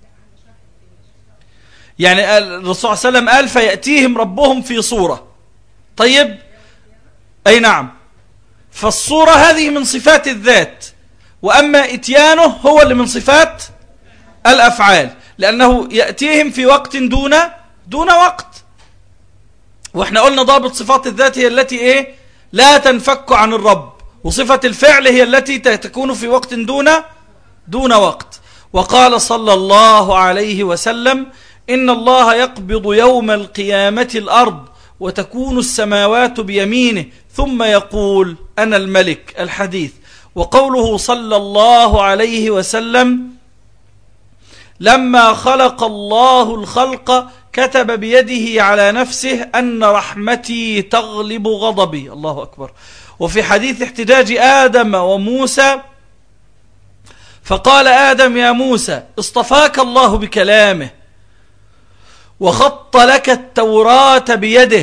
يعني الرسول صلى الله عليه وسلم قال: فيأتيهم ربهم في صورة. طيب، أي نعم، فالصورة هذه من صفات الذات، وأما إتيانه هو اللي من صفات الأفعال، لأنه يأتيهم في وقت دون وقت. وإحنا قلنا ضابط صفات الذات هي التي لا تنفك عن الرب، وصفة الفعل هي التي تكون في وقت دون وقت. وقال صلى الله عليه وسلم: إن الله يقبض يوم القيامة الأرض وتكون السماوات بيمينه ثم يقول: أنا الملك، الحديث. وقوله صلى الله عليه وسلم: لما خلق الله الخلق كتب بيده على نفسه أن رحمتي تغلب غضبي، الله أكبر. وفي حديث احتجاج آدم وموسى فقال آدم: يا موسى، اصطفاك الله بكلامه وخط لك التوراة بيده،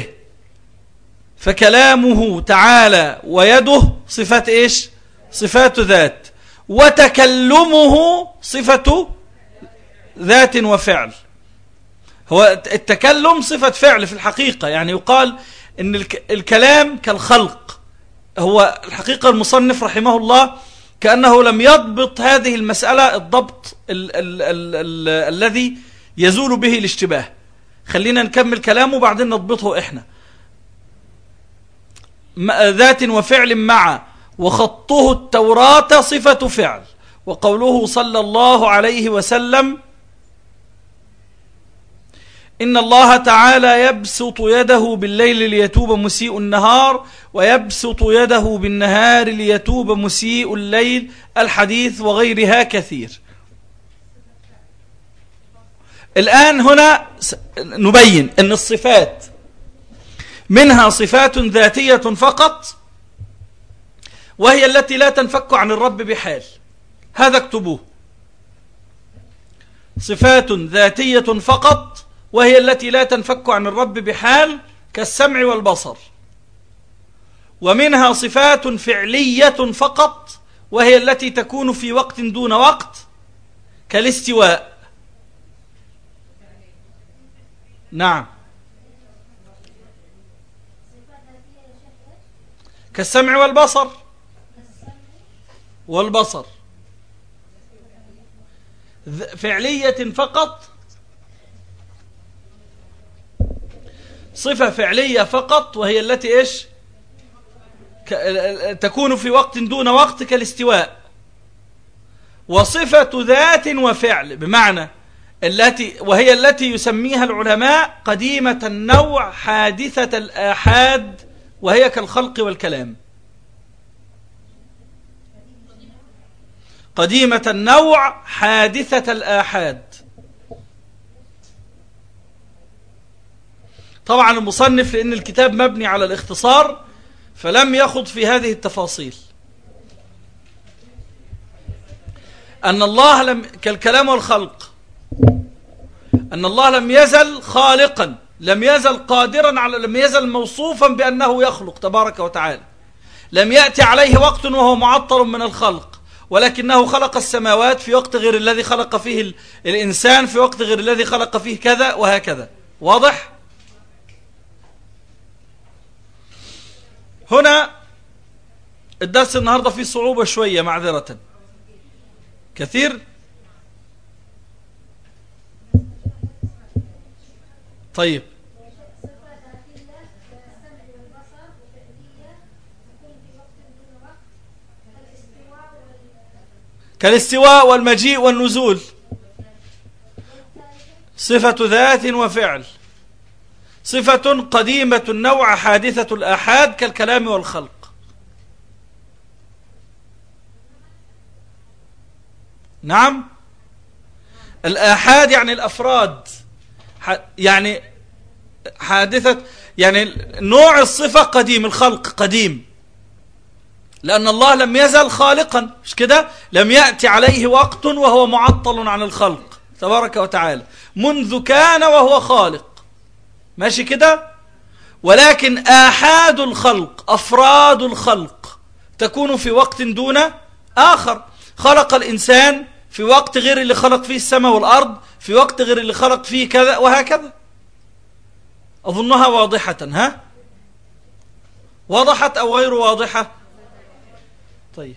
فكلامه تعالى ويده صفات صفات ذات، وتكلمه صفة ذات وفعل. هو التكلم صفة فعل في الحقيقة، يعني يقال إن الكلام كالخلق. هو الحقيقة المصنف رحمه الله كأنه لم يضبط هذه المسألة الضبط الذي يزول به الاشتباه. خلينا نكمل كلامه وبعدين نضبطه إحنا. ذات وفعل مع، وخطه التوراة صفة فعل. وقوله صلى الله عليه وسلم: إن الله تعالى يبسط يده بالليل ليتوب مسيء النهار، ويبسط يده بالنهار ليتوب مسيء الليل، الحديث. وغيرها كثير. الآن هنا نبين أن الصفات منها صفات ذاتية فقط، وهي التي لا تنفك عن الرب بحال. هذا اكتبوه: صفات ذاتية فقط، وهي التي لا تنفك عن الرب بحال، كالسمع والبصر. ومنها صفات فعلية فقط، وهي التي تكون في وقت دون وقت، كالاستواء. نعم، كالسمع والبصر فعلية فقط، صفة فعلية فقط، وهي التي تكون في وقت دون وقت، كالاستواء. وصفة ذات وفعل، بمعنى وهي التي يسميها العلماء قديمة النوع حادثة الآحاد، وهي كالخلق والكلام. قديمة النوع حادثة الآحاد. طبعا المصنف لأن الكتاب مبني على الاختصار فلم يخض في هذه التفاصيل. أن الله كالكلام والخلق، أن الله لم يزل خالقا، لم يزل قادرا لم يزل موصوفا بأنه يخلق تبارك وتعالى. لم يأتي عليه وقت وهو معطر من الخلق، ولكنه خلق السماوات في وقت غير الذي خلق فيه الإنسان، في وقت غير الذي خلق فيه كذا وهكذا. واضح؟ هنا الدرس النهاردة فيه صعوبة شوية، معذرة. كثير. طيب، كالاستواء والمجيء والنزول، صفة ذات وفعل. صفة قديمة النوع حادثة الآحاد كالكلام والخلق. نعم، الآحاد يعني الأفراد، يعني حادثة، يعني نوع الصفة قديم، الخلق قديم، لأن الله لم يزل خالقا، مش كده؟ لم يأتي عليه وقت وهو معطل عن الخلق تبارك وتعالى، منذ كان وهو خالق، ماشي كده؟ ولكن آحاد الخلق، أفراد الخلق، تكون في وقت دون آخر. خلق الإنسان في وقت غير اللي خلق فيه السماء والأرض، في وقت غير اللي خلق فيه كذا، وهكذا. أظنها واضحة، ها؟ وضحت أو غير واضحة؟ طيب،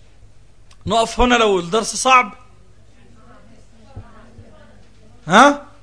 نقف هنا لو الدرس صعب، ها؟